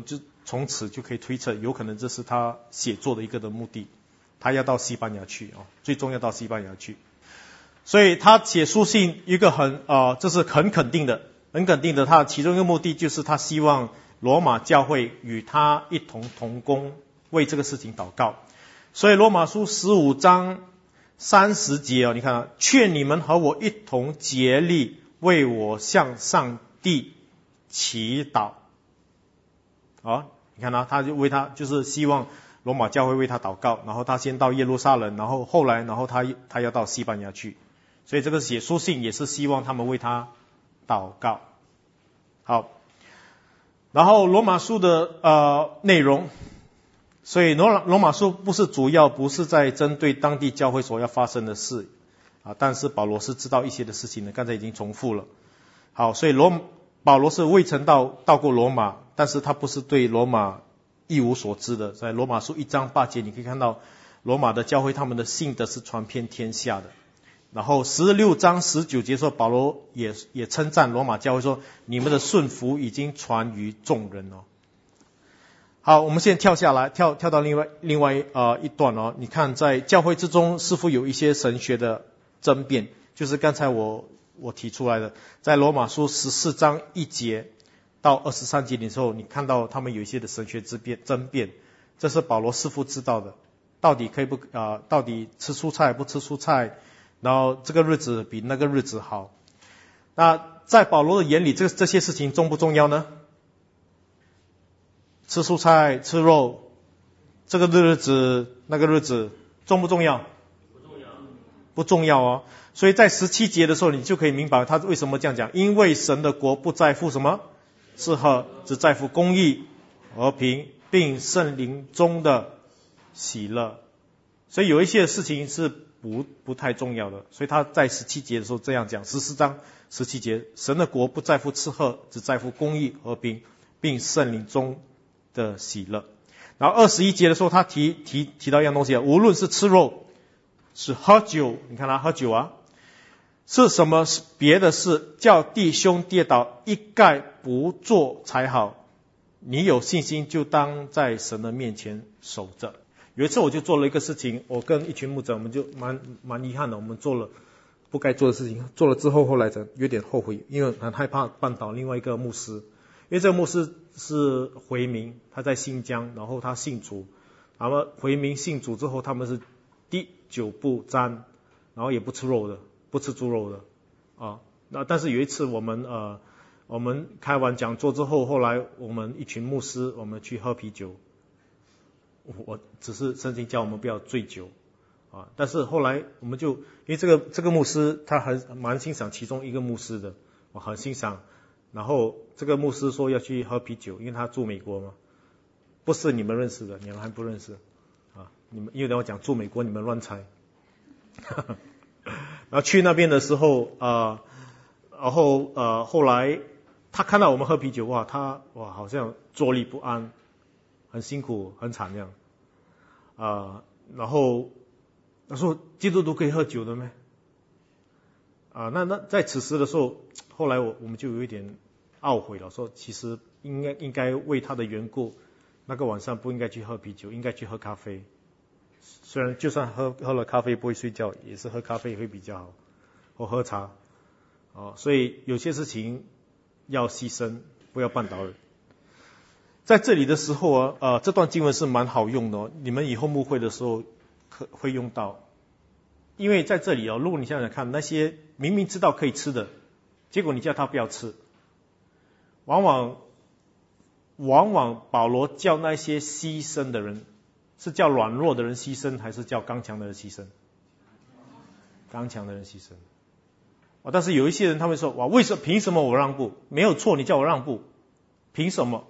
从此就可以推测，有可能这是他写作的一个的目的，他要到西班牙去哦，最终要到西班牙去。所以他写书信一个很呃，这是很肯定的，很肯定的，他其中一个目的就是他希望罗马教会与他一同同工，为这个事情祷告。所以罗马书十五章三十节哦，你看啊，劝你们和我一同竭力为我向上帝祈祷。啊，你看啊，他就为他就是希望罗马教会为他祷告，然后他先到耶路撒冷，然后后来然后他他要到西班牙去，所以这个写书信也是希望他们为他祷告。好，然后罗马书的呃内容，所以罗罗马书不是主要不是在针对当地教会所要发生的事啊，但是保罗是知道一些的事情的，刚才已经重复了。好，所以罗保罗是未曾到到过罗马，但是他不是对罗马一无所知的。在罗马书一章八节，你可以看到罗马的教会他们的信德是传遍天下的。然后十六章十九节说，保罗也也称赞罗马教会说，你们的顺服已经传于众人哦。好，我们现在跳下来，跳跳到另外另外呃一段哦。你看，在教会之中似乎有一些神学的争辩，就是刚才我我提出来的，在罗马书十四章一节到二十三节的时候，你看到他们有一些的神学之辩争辩，这是保罗似乎知道的，到底可以不啊、呃？到底吃蔬菜不吃蔬菜？然后这个日子比那个日子好。那在保罗的眼里，这这些事情重不重要呢？吃蔬菜吃肉，这个日子那个日子重不重要？ 不重要， 不重要哦。所以在十七节的时候，你就可以明白他为什么这样讲，因为神的国不在乎什么吃喝，只在乎公义、和平，并圣灵中的喜乐。所以有一些事情是不不太重要的，所以他在十七节的时候这样讲，十四章十七节，神的国不在乎吃喝，只在乎公义、和平，并圣灵中的喜乐。然后二十一节的时候，他提提提到一样东西，无论是吃肉，是喝酒，你看他喝酒啊，是什么别的事，叫弟兄跌倒，一概不做才好。你有信心，就当在神的面前守着。有一次我就做了一个事情，我跟一群牧者，我们就蛮蛮遗憾的，我们做了不该做的事情，做了之后后来有点后悔，因为很害怕绊倒另外一个牧师，因为这个牧师是回民，他在新疆，然后他信主，然后回民信主之后，他们是滴酒不沾，然后也不吃肉的，不吃猪肉的啊。那但是有一次我们呃我们开完讲座之后，后来我们一群牧师，我们去喝啤酒。我只是圣经叫我们不要醉酒啊，但是后来我们就因为这个这个牧师他很蛮欣赏其中一个牧师的，我很欣赏。然后这个牧师说要去喝啤酒，因为他住美国嘛，不是你们认识的，你们还不认识啊？你们因为我讲住美国，你们乱猜。然后去那边的时候啊、呃，然后呃后来他看到我们喝啤酒，哇，他哇好像坐立不安。很辛苦，很惨样，啊、呃，然后他说基督徒可以喝酒的咩？啊、呃，那那在此时的时候，后来我我们就有一点懊悔了，说其实应该应该为他的缘故，那个晚上不应该去喝啤酒，应该去喝咖啡。虽然就算喝喝了咖啡不会睡觉，也是喝咖啡会比较好，或喝茶，哦，所以有些事情要牺牲，不要绊倒人。在这里的时候啊，呃，这段经文是蛮好用的哦，你们以后牧会的时候可会用到。因为在这里哦，如果你想想看，那些明明知道可以吃的，结果你叫他不要吃，往往往往保罗叫那些牺牲的人，是叫软弱的人牺牲，还是叫刚强的人牺牲？刚强的人牺牲。哦，但是有一些人他会说，哇，为什么凭什么我让步？没有错，你叫我让步，凭什么？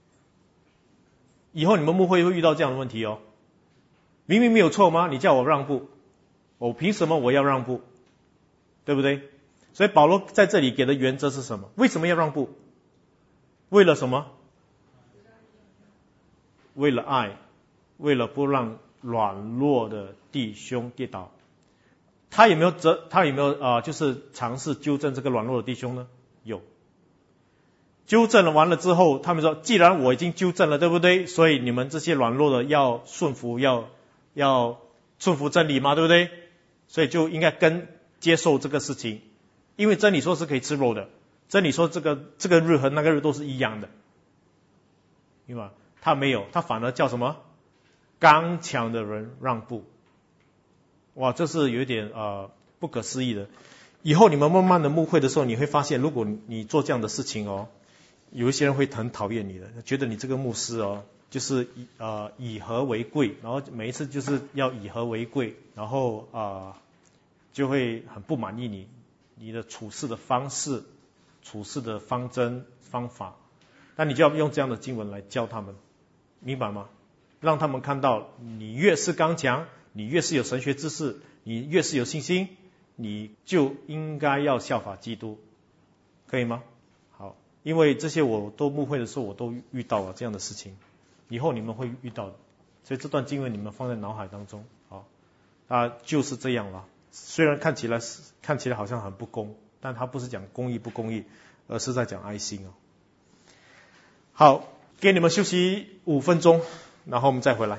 以后你们牧会会遇到这样的问题哦，明明没有错吗？你叫我让步，我凭什么我要让步？对不对？所以保罗在这里给的原则是什么？为什么要让步？为了什么？为了爱，为了不让软弱的弟兄跌倒。他有没有责？他有没有啊、呃？就是尝试纠正这个软弱的弟兄呢？有。 纠正了完了之后，他们说，既然我已经纠正了，对不对？所以你们这些软弱的要顺服，要要顺服真理嘛，对不对？所以就应该跟接受这个事情，因为真理说是可以吃肉的，真理说这个这个日和那个日都是一样的，明白吗？他没有，他反而叫什么？刚强的人让步。哇，这是有点呃不可思议的。以后你们慢慢的牧会的时候，你会发现，如果你做这样的事情哦，有一些人会很讨厌你的，觉得你这个牧师哦，就是以呃以和为贵，然后每一次就是要以和为贵，然后啊、呃、就会很不满意你你的处事的方式、处事的方针方法。那你就要用这样的经文来教他们，明白吗？让他们看到，你越是刚强，你越是有神学知识，你越是有信心，你就应该要效法基督，可以吗？好，因为这些我都牧会的时候我都遇到了这样的事情，以后你们会遇到的，所以这段经文你们放在脑海当中，好，啊就是这样了。虽然看起来是看起来好像很不公，但他不是讲公义不公义，而是在讲爱心哦。好，给你们休息五分钟，然后我们再回来。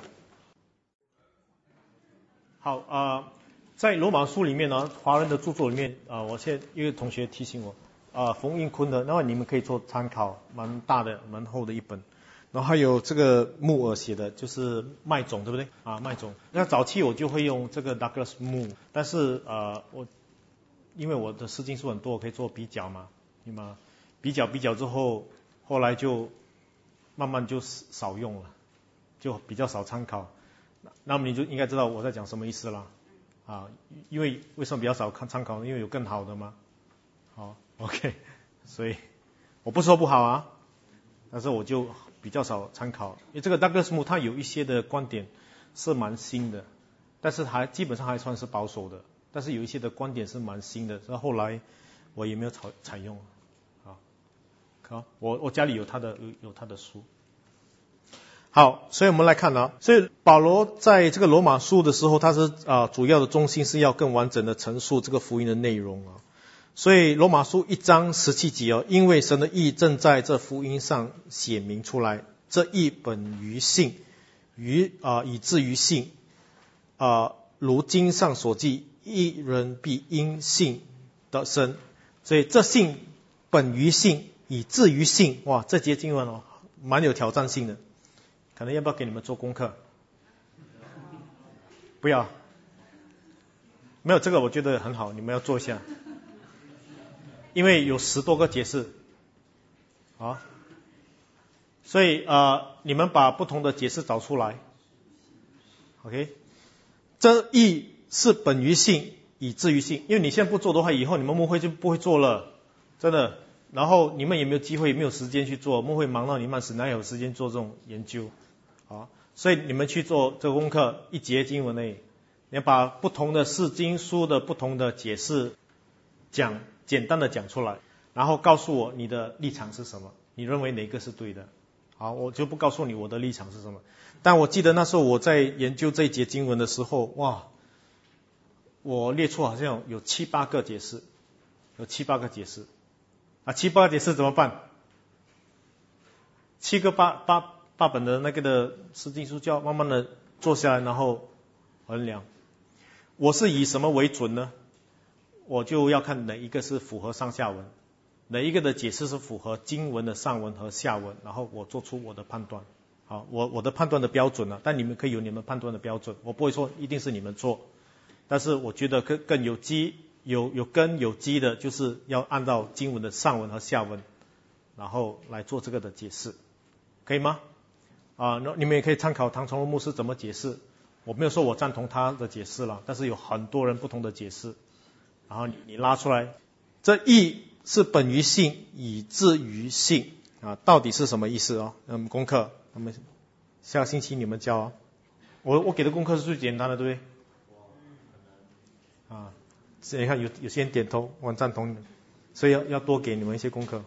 好啊、呃，在罗马书里面呢，华人的著作里面啊、呃，我现在一个同学提醒我啊，冯应坤的，那么你们可以做参考，蛮大的、蛮厚的一本。然后还有这个穆尔写的，就是麦种，对不对？啊，麦种。那早期我就会用这个 Douglas Moo， 但是呃，我因为我的诗经书很多，我可以做比较嘛，对吗？比较比较之后，后来就慢慢就少用了，就比较少参考。那么你就应该知道我在讲什么意思啦，啊，因为为什么比较少看参考呢？因为有更好的吗？好 ，OK， 所以我不说不好啊，但是我就比较少参考，因为这个 Douglas Moo 他有一些的观点是蛮新的，但是还基本上还算是保守的，但是有一些的观点是蛮新的，所以后来我也没有采采用。好，好，我我家里有他的有有他的书。好，所以我们来看啊，所以保罗在这个罗马书的时候，他是啊、呃、主要的中心是要更完整的陈述这个福音的内容啊。所以罗马书一章十七节哦，因为神的义正在这福音上显明出来，这义本于信，于啊、呃、以至于信啊、呃，如经上所记，义人必因信得生。所以这信本于信，以至于信，哇，这节经文哦，蛮有挑战性的。可能要不要给你们做功课？不要，没有这个我觉得很好，你们要做一下，因为有十多个解释，啊，所以呃你们把不同的解释找出来 ，OK， 这义是本于信，以至于信，因为你现在不做的话，以后你们牧会就不会做了，真的。然后你们也没有机会，也没有时间去做，牧会忙到你们死，哪有时间做这种研究？好，所以你们去做这个功课，一节经文内，你要把不同的释经书的不同的解释讲简单的讲出来，然后告诉我你的立场是什么，你认为哪个是对的。好，我就不告诉你我的立场是什么。但我记得那时候我在研究这一节经文的时候，哇，我列出好像有七八个解释，有七八个解释啊，七八个解释怎么办？七个八八。八本的那个的释经书就要慢慢的坐下来，然后衡量。我是以什么为准呢？我就要看哪一个是符合上下文，哪一个的解释是符合经文的上文和下文，然后我做出我的判断。好，我我的判断的标准呢、啊，但你们可以有你们判断的标准，我不会说一定是你们做，但是我觉得更更有基有有根有基的，就是要按照经文的上文和下文，然后来做这个的解释，可以吗？啊，那你们也可以参考唐崇荣牧师怎么解释。我没有说我赞同他的解释了，但是有很多人不同的解释。然后你你拉出来，这义是本于信，以至于信啊，到底是什么意思哦？那么功课，那么下个星期你们教啊。我我给的功课是最简单的，对不对？啊，所以你看有有些人点头，我很赞同你们，所以要要多给你们一些功课。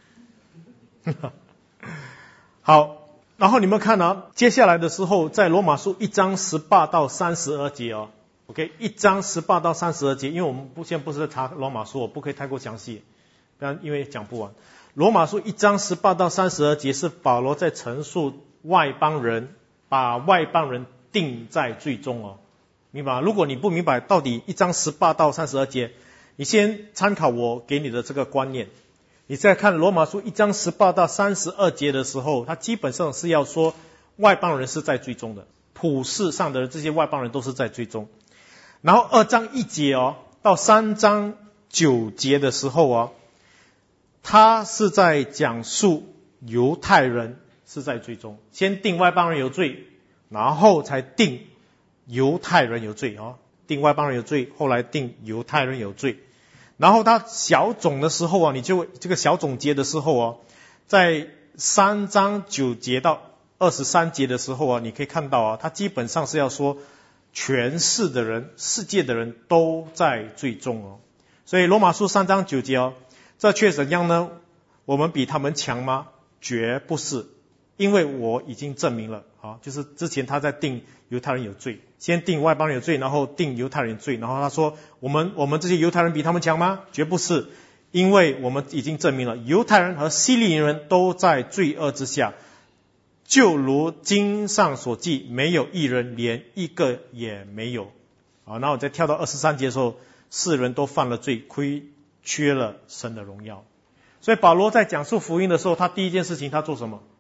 好。然后你们看啊，接下来的时候，在罗马书一章十八到三十二节哦 ，OK， 一章十八到三十二节，因为我们不现在不是在查罗马书，我不可以太过详细，不然因为讲不完。 罗马书一章十八到三十二节是保罗在陈述外邦人，把外邦人定在罪中哦，明白吗？如果你不明白到底一章十八到三十二节，你先参考我给你的这个观念，你再看罗马书一章十八到三十二节的时候，它基本上是要说外邦人是在罪中的，普世上的这些外邦人都是在罪中。然后二章一节哦，到三章九节的时候哦，他是在讲述犹太人是在罪中，先定外邦人有罪，然后才定犹太人有罪哦，定外邦人有罪，后来定犹太人有罪。然后他小总的时候啊，你就这个小总结的时候哦，在三章九节到二十三节的时候啊，你可以看到啊，他基本上是要说全世的人，世界的人都在罪中哦。所以罗马书三章九节哦，这却怎样呢？我们比他们强吗？绝不是，因为我已经证明了啊，就是之前他在定犹太人有罪，先定外邦人有罪，然后定犹太人有罪，然后他说我们我们这些犹太人比他们强吗？绝不是，因为我们已经证明了犹太人和希利尼人都在罪恶之下，就如经上所记，没有一人，连一个也没有啊。然后我再跳到二十三节的时候，世人都犯了罪，亏缺了神的荣耀。所以保罗在讲述福音的时候，他第一件事情他做什么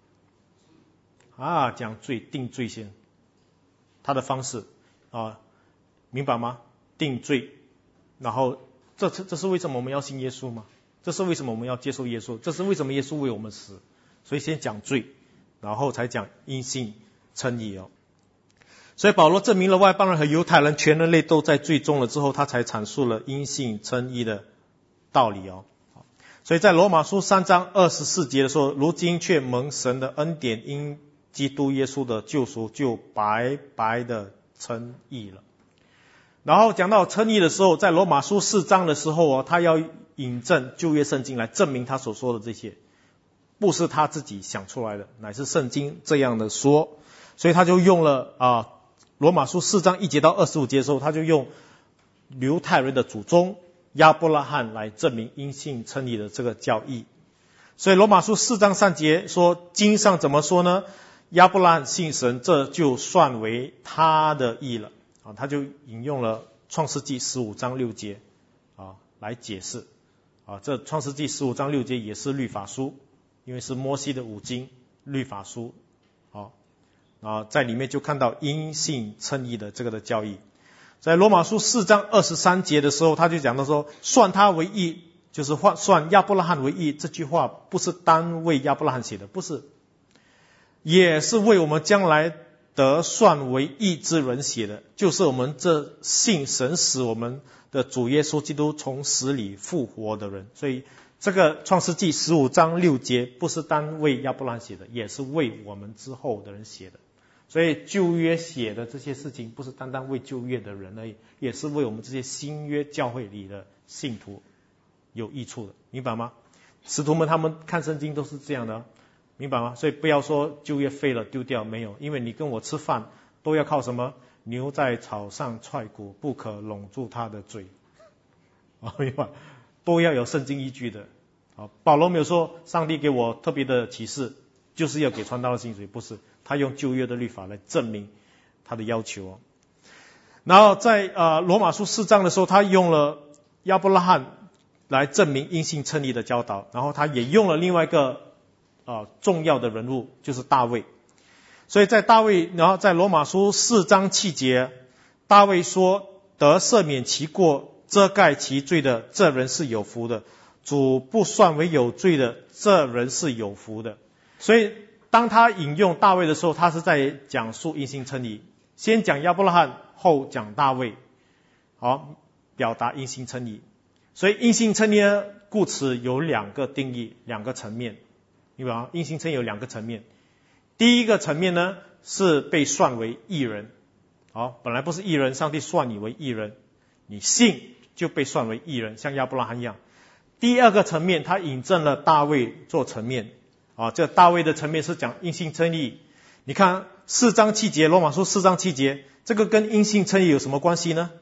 啊？讲罪，定罪先。他的方式啊，明白吗？定罪，然后这这是为什么我们要信耶稣吗？这是为什么我们要接受耶稣？这是为什么耶稣为我们死？所以先讲罪，然后才讲因信称义哦。所以保罗证明了外邦人和犹太人全人类都在罪中了之后，他才阐述了因信称义的道理哦。所以在罗马书三章二十四节的时候，如今却蒙神的恩典，因基督耶稣的救赎，就白白的称义了。然后讲到称义的时候，在罗马书四章的时候哦，他要引证旧约圣经来证明他所说的这些，不是他自己想出来的，乃是圣经这样的说。所以他就用了啊，罗马书四章一节到二十五节的时候，他就用犹太人的祖宗亚伯拉罕来证明因信称义的这个教义。所以罗马书四章三节说，经上怎么说呢？亚伯拉罕信神，这就算为他的义了啊。他就引用了创世纪十五章六节啊来解释啊。这创世纪十五章六节也是律法书，因为是摩西的五经律法书啊啊，在里面就看到因信称义的这个的教义。在罗马书四章二十三节的时候，他就讲到说，算他为义，就是算亚伯拉罕为义。这句话不是单为亚伯拉罕写的，不是，也是为我们将来得算为义之人写的，就是我们这信神使我们的主耶稣基督从死里复活的人。所以这个创世纪十五章六节不是单为亚伯拉罕写的，也是为我们之后的人写的。所以旧约写的这些事情不是单单为旧约的人而已，也是为我们这些新约教会里的信徒有益处的，明白吗？使徒们他们看圣经都是这样的，明白吗？所以不要说旧约废了丢掉，没有，因为你跟我吃饭都要靠什么？牛在草上踹骨，不可拢住他的嘴啊，明白？都要有圣经依据的。啊，保罗没有说上帝给我特别的启示就是要给传道的薪水，不是，他用旧约的律法来证明他的要求哦。然后在呃罗马书四章的时候，他用了亚伯拉罕来证明因信称义的教导，然后他也用了另外一个呃重要的人物，就是大卫。所以在大卫，然后在罗马书四章七节，大卫说，得赦免其过，遮盖其罪的，这人是有福的；主不算为有罪的，这人是有福的。所以当他引用大卫的时候，他是在讲述因信称义，先讲亚伯拉罕，后讲大卫，好，表达因信称义。所以因信称义呢，故此有两个定义，两个层面，明白吗？因信称义有两个层面。第一个层面呢，是被算为义人，好，本来不是义人，上帝算你为义人，你信就被算为义人，像亚伯拉罕一样。第二个层面，他引证了大卫做层面啊，这大卫的层面是讲因信称义。你看四章七节，罗马书四章七节，这个跟因信称义有什么关系呢？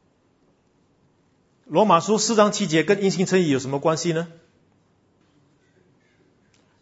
罗马书四章七节跟因信称义有什么关系呢？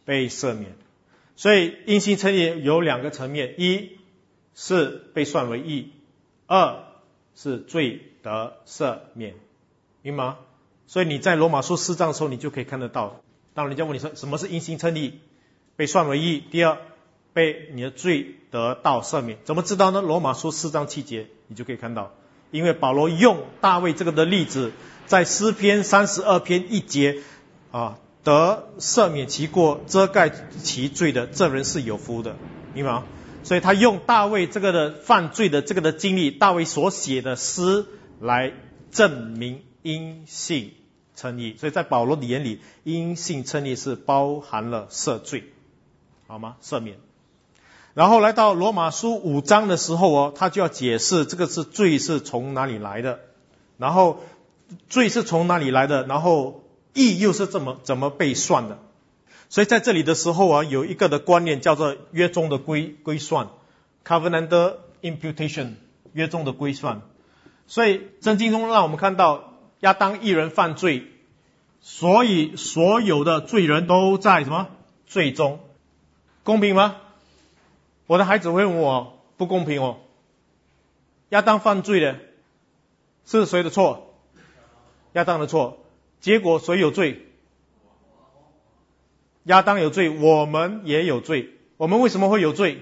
被赦免。所以因信称义有两个层面，一是被算为义，二是罪得赦免，明白吗？所以你在罗马书四章的时候你就可以看得到。当人家问你说什么是因信称义，被算为义，第二被你的罪得到赦免，怎么知道呢？罗马书四章七节你就可以看到，因为保罗用大卫这个的例子，在诗篇三十二篇一节啊，得赦免其过，遮盖其罪的，这人是有福的，明白吗？所以他用大卫这个的犯罪的这个的经历，大卫所写的诗来证明因信称义。所以在保罗的眼里，因信称义是包含了赦罪，好吗？赦免。然后来到罗马书五章的时候哦，他就要解释这个是罪是从哪里来的，然后罪是从哪里来的，然后义又是怎么怎么被算的。所以在这里的时候啊，有一个的观念叫做约中的归归算 ，covenant imputation， 约中的归算。所以圣经中让我们看到亚当一人犯罪，所以所有的罪人都在什么罪中，公平吗？我的孩子会问我，不公平哦。亚当犯罪的是谁的错？亚当的错。结果谁有罪？亚当有罪，我们也有罪。我们为什么会有罪？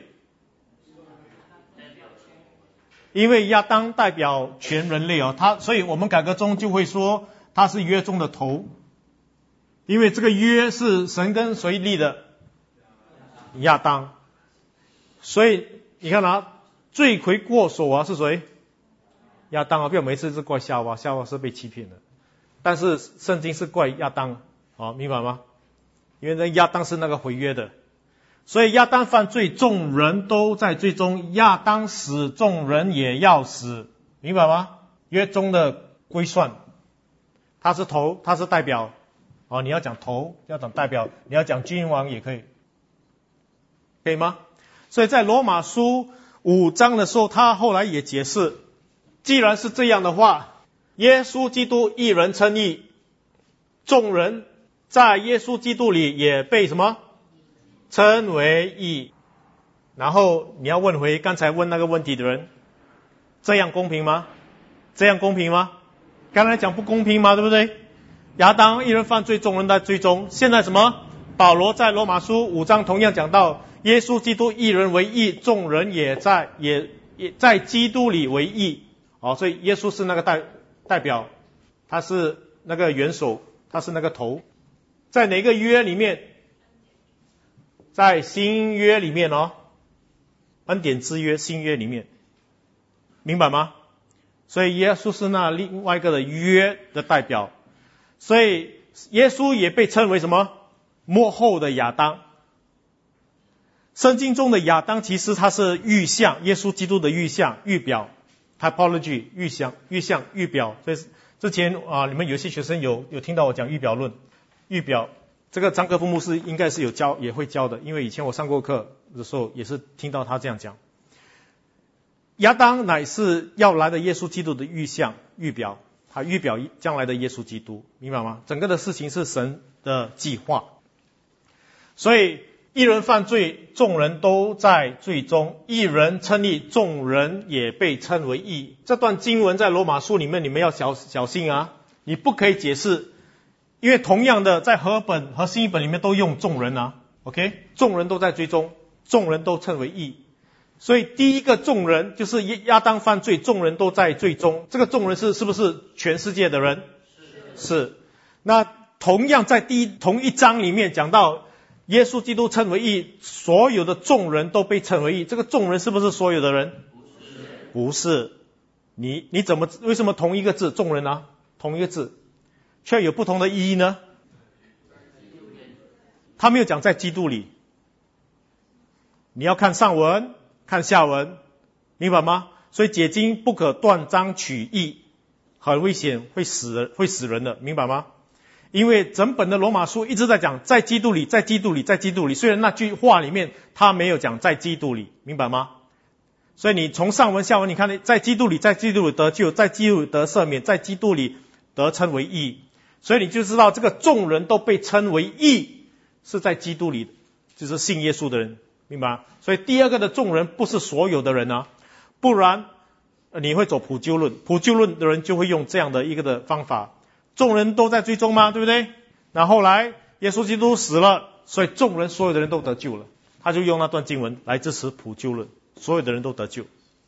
因为亚当代表全人类哦，他，所以我们改革中就会说他是约中的头，因为这个约是神跟谁立的？亚当。所以你看啊，罪魁祸首啊是谁？亚当啊，不要每次是怪夏娃，夏娃是被欺骗的，但是圣经是怪亚当，好，明白吗？因为那亚当是那个毁约的，所以亚当犯罪，众人都在罪中；亚当死，众人也要死，明白吗？约中的归算，他是头，他是代表，哦，你要讲头，要讲代表，你要讲君王也可以，可以吗？所以在罗马书五章的时候，他后来也解释，既然是这样的话，耶稣基督一人称义，众人在耶稣基督里也被什么称为义。然后你要问回刚才问那个问题的人，这样公平吗？这样公平吗？刚才讲不公平吗？对不对？亚当一人犯罪，众人在罪中。现在什么？保罗在罗马书五章同样讲到，耶稣基督一人为义，众人也在也也在基督里为义。哦，所以耶稣是那个代代表，他是那个元首，他是那个头。在哪个约里面？在新约里面哦，恩典之约新约里面，明白吗？所以耶稣是那另外一个的约的代表，所以耶稣也被称为什么？末后的亚当。圣经中的亚当其实他是预象，耶稣基督的预象预表 typology 预象预象预表。所以之前啊，你们有些学生有有听到我讲预表论，预表这个张克夫牧师应该是有教也会教的，因为以前我上过课的时候也是听到他这样讲。亚当乃是要来的耶稣基督的预象预表，他预表将来的耶稣基督，明白吗？整个的事情是神的计划。所以一人犯罪，众人都在罪中；一人称义，众人也被称为义。这段经文在罗马书里面，你们要小小心啊！你不可以解释，因为同样的，在和本和新译本里面都用众人啊 ，OK？ 众人都在罪中，众人都称为义。所以第一个众人就是亚当犯罪，众人都在罪中。这个众人是是不是全世界的人？是。是。那同样在第一同一章里面讲到，耶稣基督称为义，所有的众人都被称为义。这个众人是不是所有的人？不是。不是。你你怎么为什么同一个字众人啊？同一个字，却有不同的意义呢？他没有讲在基督里。你要看上文，看下文，明白吗？所以解经不可断章取义，很危险，会死人，会死人的，明白吗？因为整本的罗马书一直在讲在基督里，在基督里，在基督里。虽然那句话里面他没有讲在基督里，明白吗？所以你从上文下文，你看在基督里，在基督里得救，在基督里得赦免，在基督里得称为义。所以你就知道这个众人都被称为义，是在基督里就是信耶稣的人，明白吗？所以第二个的众人不是所有的人啊，不然你会走普救论，普救论的人就会用这样的一个的方法，众人都在追踪吗？对不对？那后来耶稣基督死了，所以众人所有的人都得救了，他就用那段经文来支持普救论，所有的人都得救，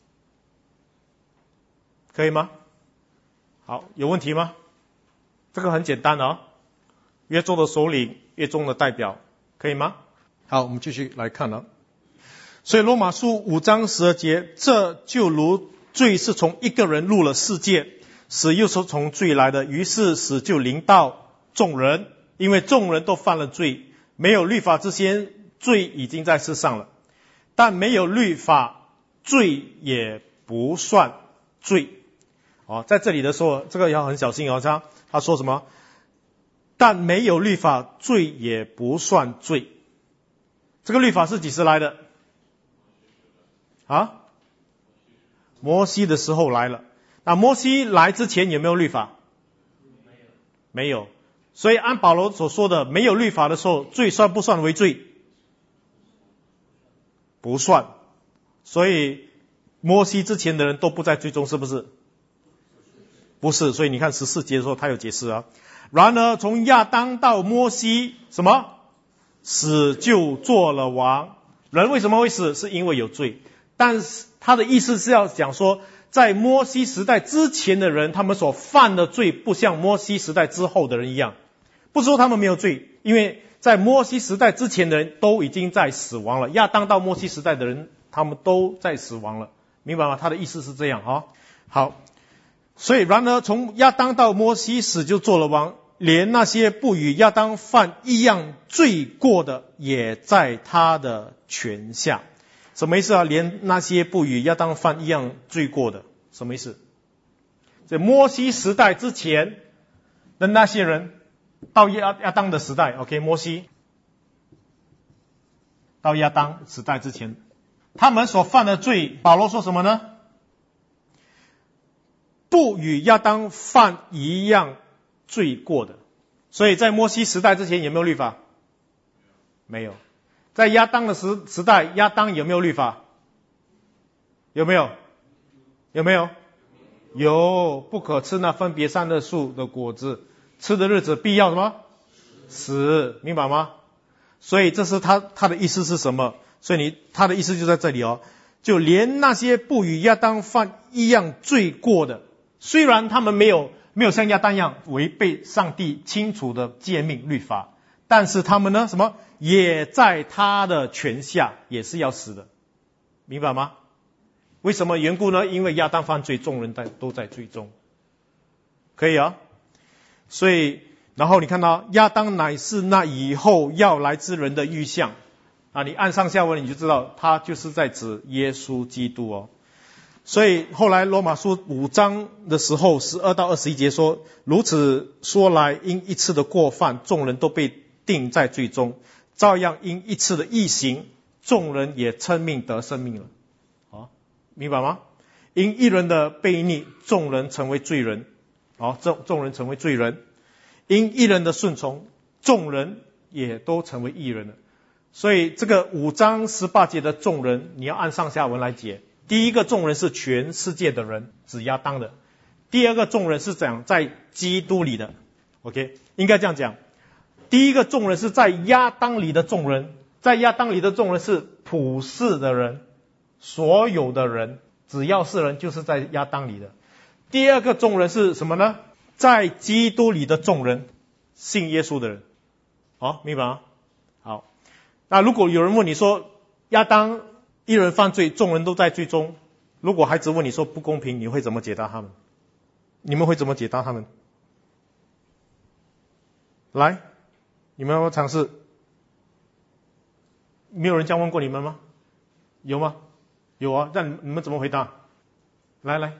可以吗？好，有问题吗？这个很简单啊，约中的首领，约中的代表，可以吗？好，我们继续来看了。所以罗马书五章十二节，这就如罪是从一个人入了世界，死又是从罪来的，于是死就临到众人，因为众人都犯了罪。没有律法之前，罪已经在世上了，但没有律法，罪也不算罪。哦，在这里的时候，这个要很小心哦。他他说什么？但没有律法，罪也不算罪。这个律法是几时来的？啊？摩西的时候来了。那摩西来之前有没有律法？没有。没有。所以按保罗所说的，没有律法的时候，罪算不算为罪？不算。所以摩西之前的人都不在罪中，是不是？不是。所以你看十四节的时候他有解释啊。然而从亚当到摩西，什么？死就做了王。人为什么会死？是因为有罪。但是他的意思是要讲说，在摩西时代之前的人，他们所犯的罪不像摩西时代之后的人一样。不是说他们没有罪，因为在摩西时代之前的人都已经在死亡了，亚当到摩西时代的人他们都在死亡了，明白吗？他的意思是这样啊。好，所以然而从亚当到摩西死就做了王，连那些不与亚当犯一样罪过的也在他的权下。什么意思啊？连那些不与亚当犯一样罪过的，什么意思？在摩西时代之前的那些人，到亚亚当的时代 ，OK， 摩西到亚当时代之前，他们所犯的罪，保罗说什么呢？不与亚当犯一样罪过的。所以在摩西时代之前有没有律法？没有。在亚当的时时代，亚当有没有律法？有没有？有没有？有，不可吃那分别善恶树的果子，吃的日子必要什么？死，明白吗？所以这是他他的意思是什么？所以你他的意思就在这里哦，就连那些不与亚当犯一样罪过的，虽然他们没有没有像亚当一样违背上帝清楚的诫命律法，但是他们呢什么也在他的权下，也是要死的，明白吗？为什么缘故呢？因为亚当犯罪，众人在都在罪中，可以啊。所以然后你看到亚当乃是那以后要来之人的预像啊，你按上下文你就知道他就是在指耶稣基督哦。所以后来罗马书五章的时候十二到二十一节说，如此说来，因一次的过犯，众人都被定在罪中，照样因一次的义行，众人也称命得生命了。好，明白吗？因一人的悖逆，众人成为罪人。好，众众人成为罪人。因一人的顺从，众人也都成为义人了。所以这个五章十八节的众人，你要按上下文来解。第一个众人是全世界的人，指亚当的。第二个众人是讲在基督里的 ，OK， 应该这样讲。第一个众人是在亚当里的众人，在亚当里的众人是普世的人，所有的人，只要是人就是在亚当里的。第二个众人是什么呢？在基督里的众人，信耶稣的人。好，明白吗？好，那如果有人问你说亚当一人犯罪，众人都在罪中，如果孩子问你说不公平，你会怎么解答他们？你们会怎么解答他们？来，你们要不要尝试？没有人这样问过你们吗？有吗？有啊，那你们怎么回答？来来。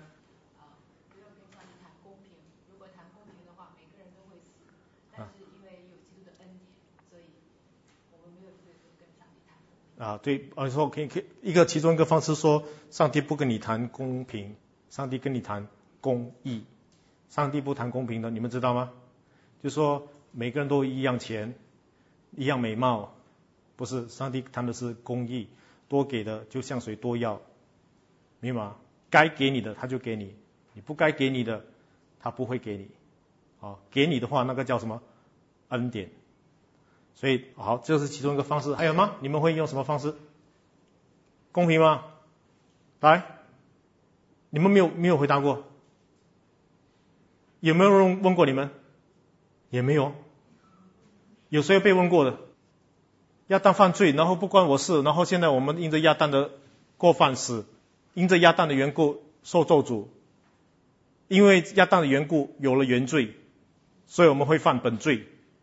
啊，对，啊，说可以，可以，一个其中一个方式说，上帝不跟你谈公平，上帝跟你谈公义，上帝不谈公平的，你们知道吗？就说每个人都一样钱，一样美貌， 不是，上帝谈的是公义，多给的就向谁多要，明白吗？该给你的他就给你，你不该给你的他不会给你。好，给你的话那个叫什么？恩典。所以好，这是其中一个方式。还有吗？你们会用什么方式？公平吗？来，你们没有没有回答过？有没有人问过你们？也没有。有谁被问过的？亚当犯罪，然后不关我事，然后现在我们因着亚当的过犯死，因着亚当的缘故受咒诅，因为亚当的缘故有了原罪，所以我们会犯本罪。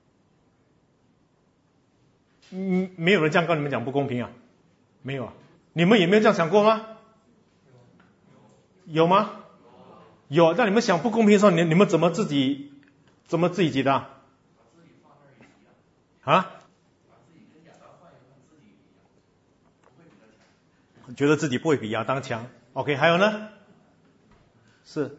嗯，没有人这样跟你们讲不公平啊？没有啊？你们也没有这样想过吗？有吗？有。那你们想不公平的时候，你你们怎么自己怎么自己解答？啊？觉得自己不会比亚当强。OK， 还有呢？是。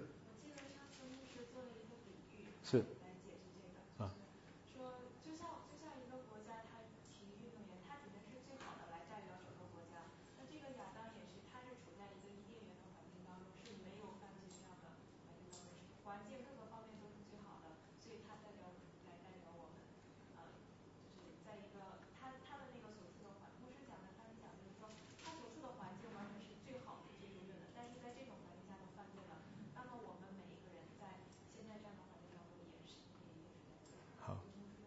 是。啊。 说就像就像一个国家，它体育运动员，他只能是最好的来代表整个国家。那这个亚当也是，他是处在一个伊甸园的环境当中，是没有犯罪这样的环境当中，是环境各个方面都是最好的，所以他代表来代表我们，呃，就是在一个他他的那个所处的环，牧师讲的，他是讲就是说，他所处的环境完全是最好的、最优越的，但是在这种环境下他犯罪了，那么我们每一个人在现在这样的环境当中也是也也是在罪。 好。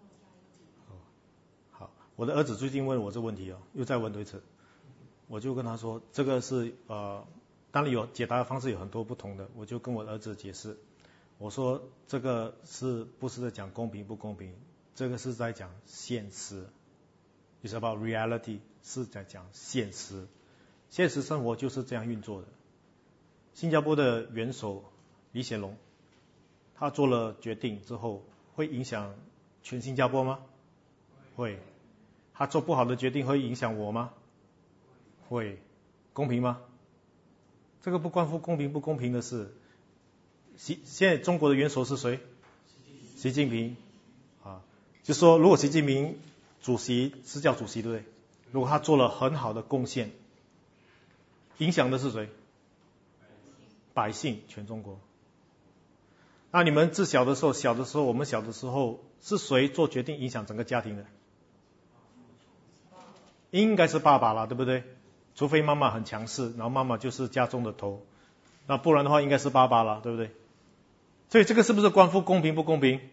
好，我的儿子最近问我这问题哦，又再问多一次，我就跟他说，这个是呃，当然有解答的方式有很多不同的，我就跟我的儿子解释，我说这个是不是在讲公平不公平？这个是在讲现实 ，It's about reality， 是在讲现实，现实生活就是这样运作的。新加坡的元首李显龙，他做了决定之后，会影响全新加坡吗？会。他做不好的决定会影响我吗？会。公平吗？这个不关乎公平不公平的事。习现在中国的元首是谁？习近平。啊，就说如果习近平主席是叫主席对不对？如果他做了很好的贡献，影响的是谁？百姓，全中国。那你们自小的时候，小的时候，我们小的时候，是谁做决定影响整个家庭的？应该是爸爸啦，对不对？除非妈妈很强势，然后妈妈就是家中的头，那不然的话应该是爸爸啦，对不对？所以这个是不是关乎公平不公平？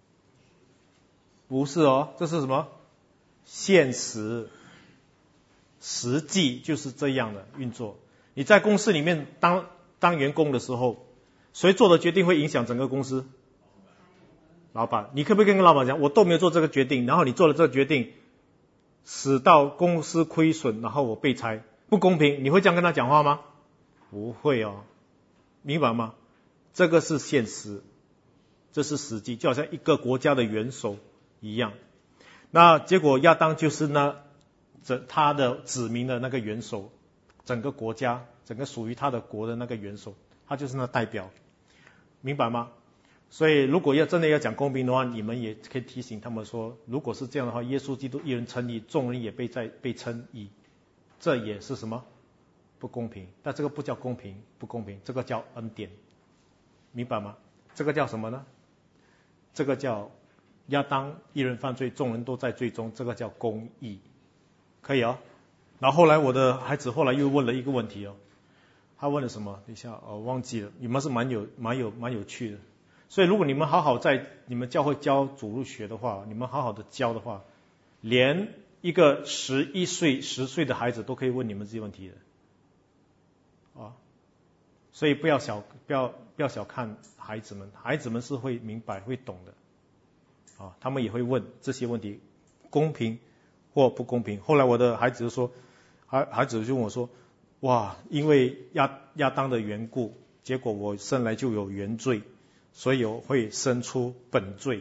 不是哦，这是什么？现实，实际就是这样的运作。你在公司里面当当员工的时候，谁做的决定会影响整个公司？老板。你可不可以跟老板讲，我都没有做这个决定，然后你做了这个决定，使到公司亏损，然后我被裁，不公平？你会这样跟他讲话吗？不会哦，明白吗？这个是现实，这是实际，就好像一个国家的元首一样。那结果亚当就是那整他的子民的那个元首，整个国家，整个属于他的国的那个元首，他就是那代表，明白吗？所以如果要真的要讲公平的话，你们也可以提醒他们说，如果是这样的话，耶稣基督一人称义，众人也被在被称义，这也是什么？不公平。但这个不叫公平不公平，这个叫恩典，明白吗？这个叫什么呢？这个叫亚当一人犯罪，众人都在罪中，这个叫公义，可以哦。然后后来我的孩子后来又问了一个问题哦，他问了什么？等一下哦，忘记了。你们是蛮有蛮有蛮有趣的。所以如果你们好好在你们教会教主日学的话，你们好好的教的话，连一个十一岁、十岁的孩子都可以问你们这些问题的，啊，所以不要小不要不要小看孩子们，孩子们是会明白会懂的，啊，他们也会问这些问题，公平或不公平。后来我的孩子就说，孩孩子就问我说，哇，因为亚亚当的缘故，结果我生来就有原罪。所以我会生出本罪，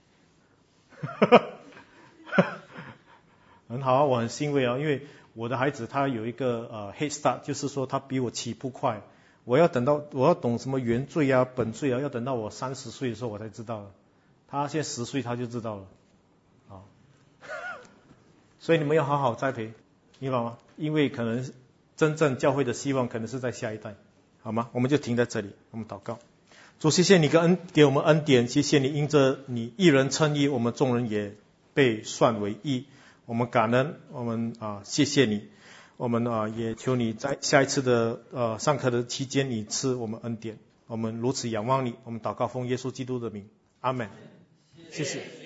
很好啊，我很欣慰啊，因为我的孩子他有一个呃 head start， 就是说他比我起步快。我要等到我要懂什么原罪啊、本罪啊，要等到我三十岁的时候我才知道了。他现在十岁他就知道了，啊， 所以你们要好好栽培，明白吗？因为可能真正教会的希望可能是在下一代，好吗？我们就停在这里，我们祷告。主，谢谢你个恩给我们恩典，谢谢你因着你一人称义，我们众人也被算为义，我们感恩，我们啊谢谢你，我们啊也求你在下一次的呃上课的期间，你赐我们恩典，我们如此仰望你，我们祷告奉耶稣基督的名，阿们。谢谢。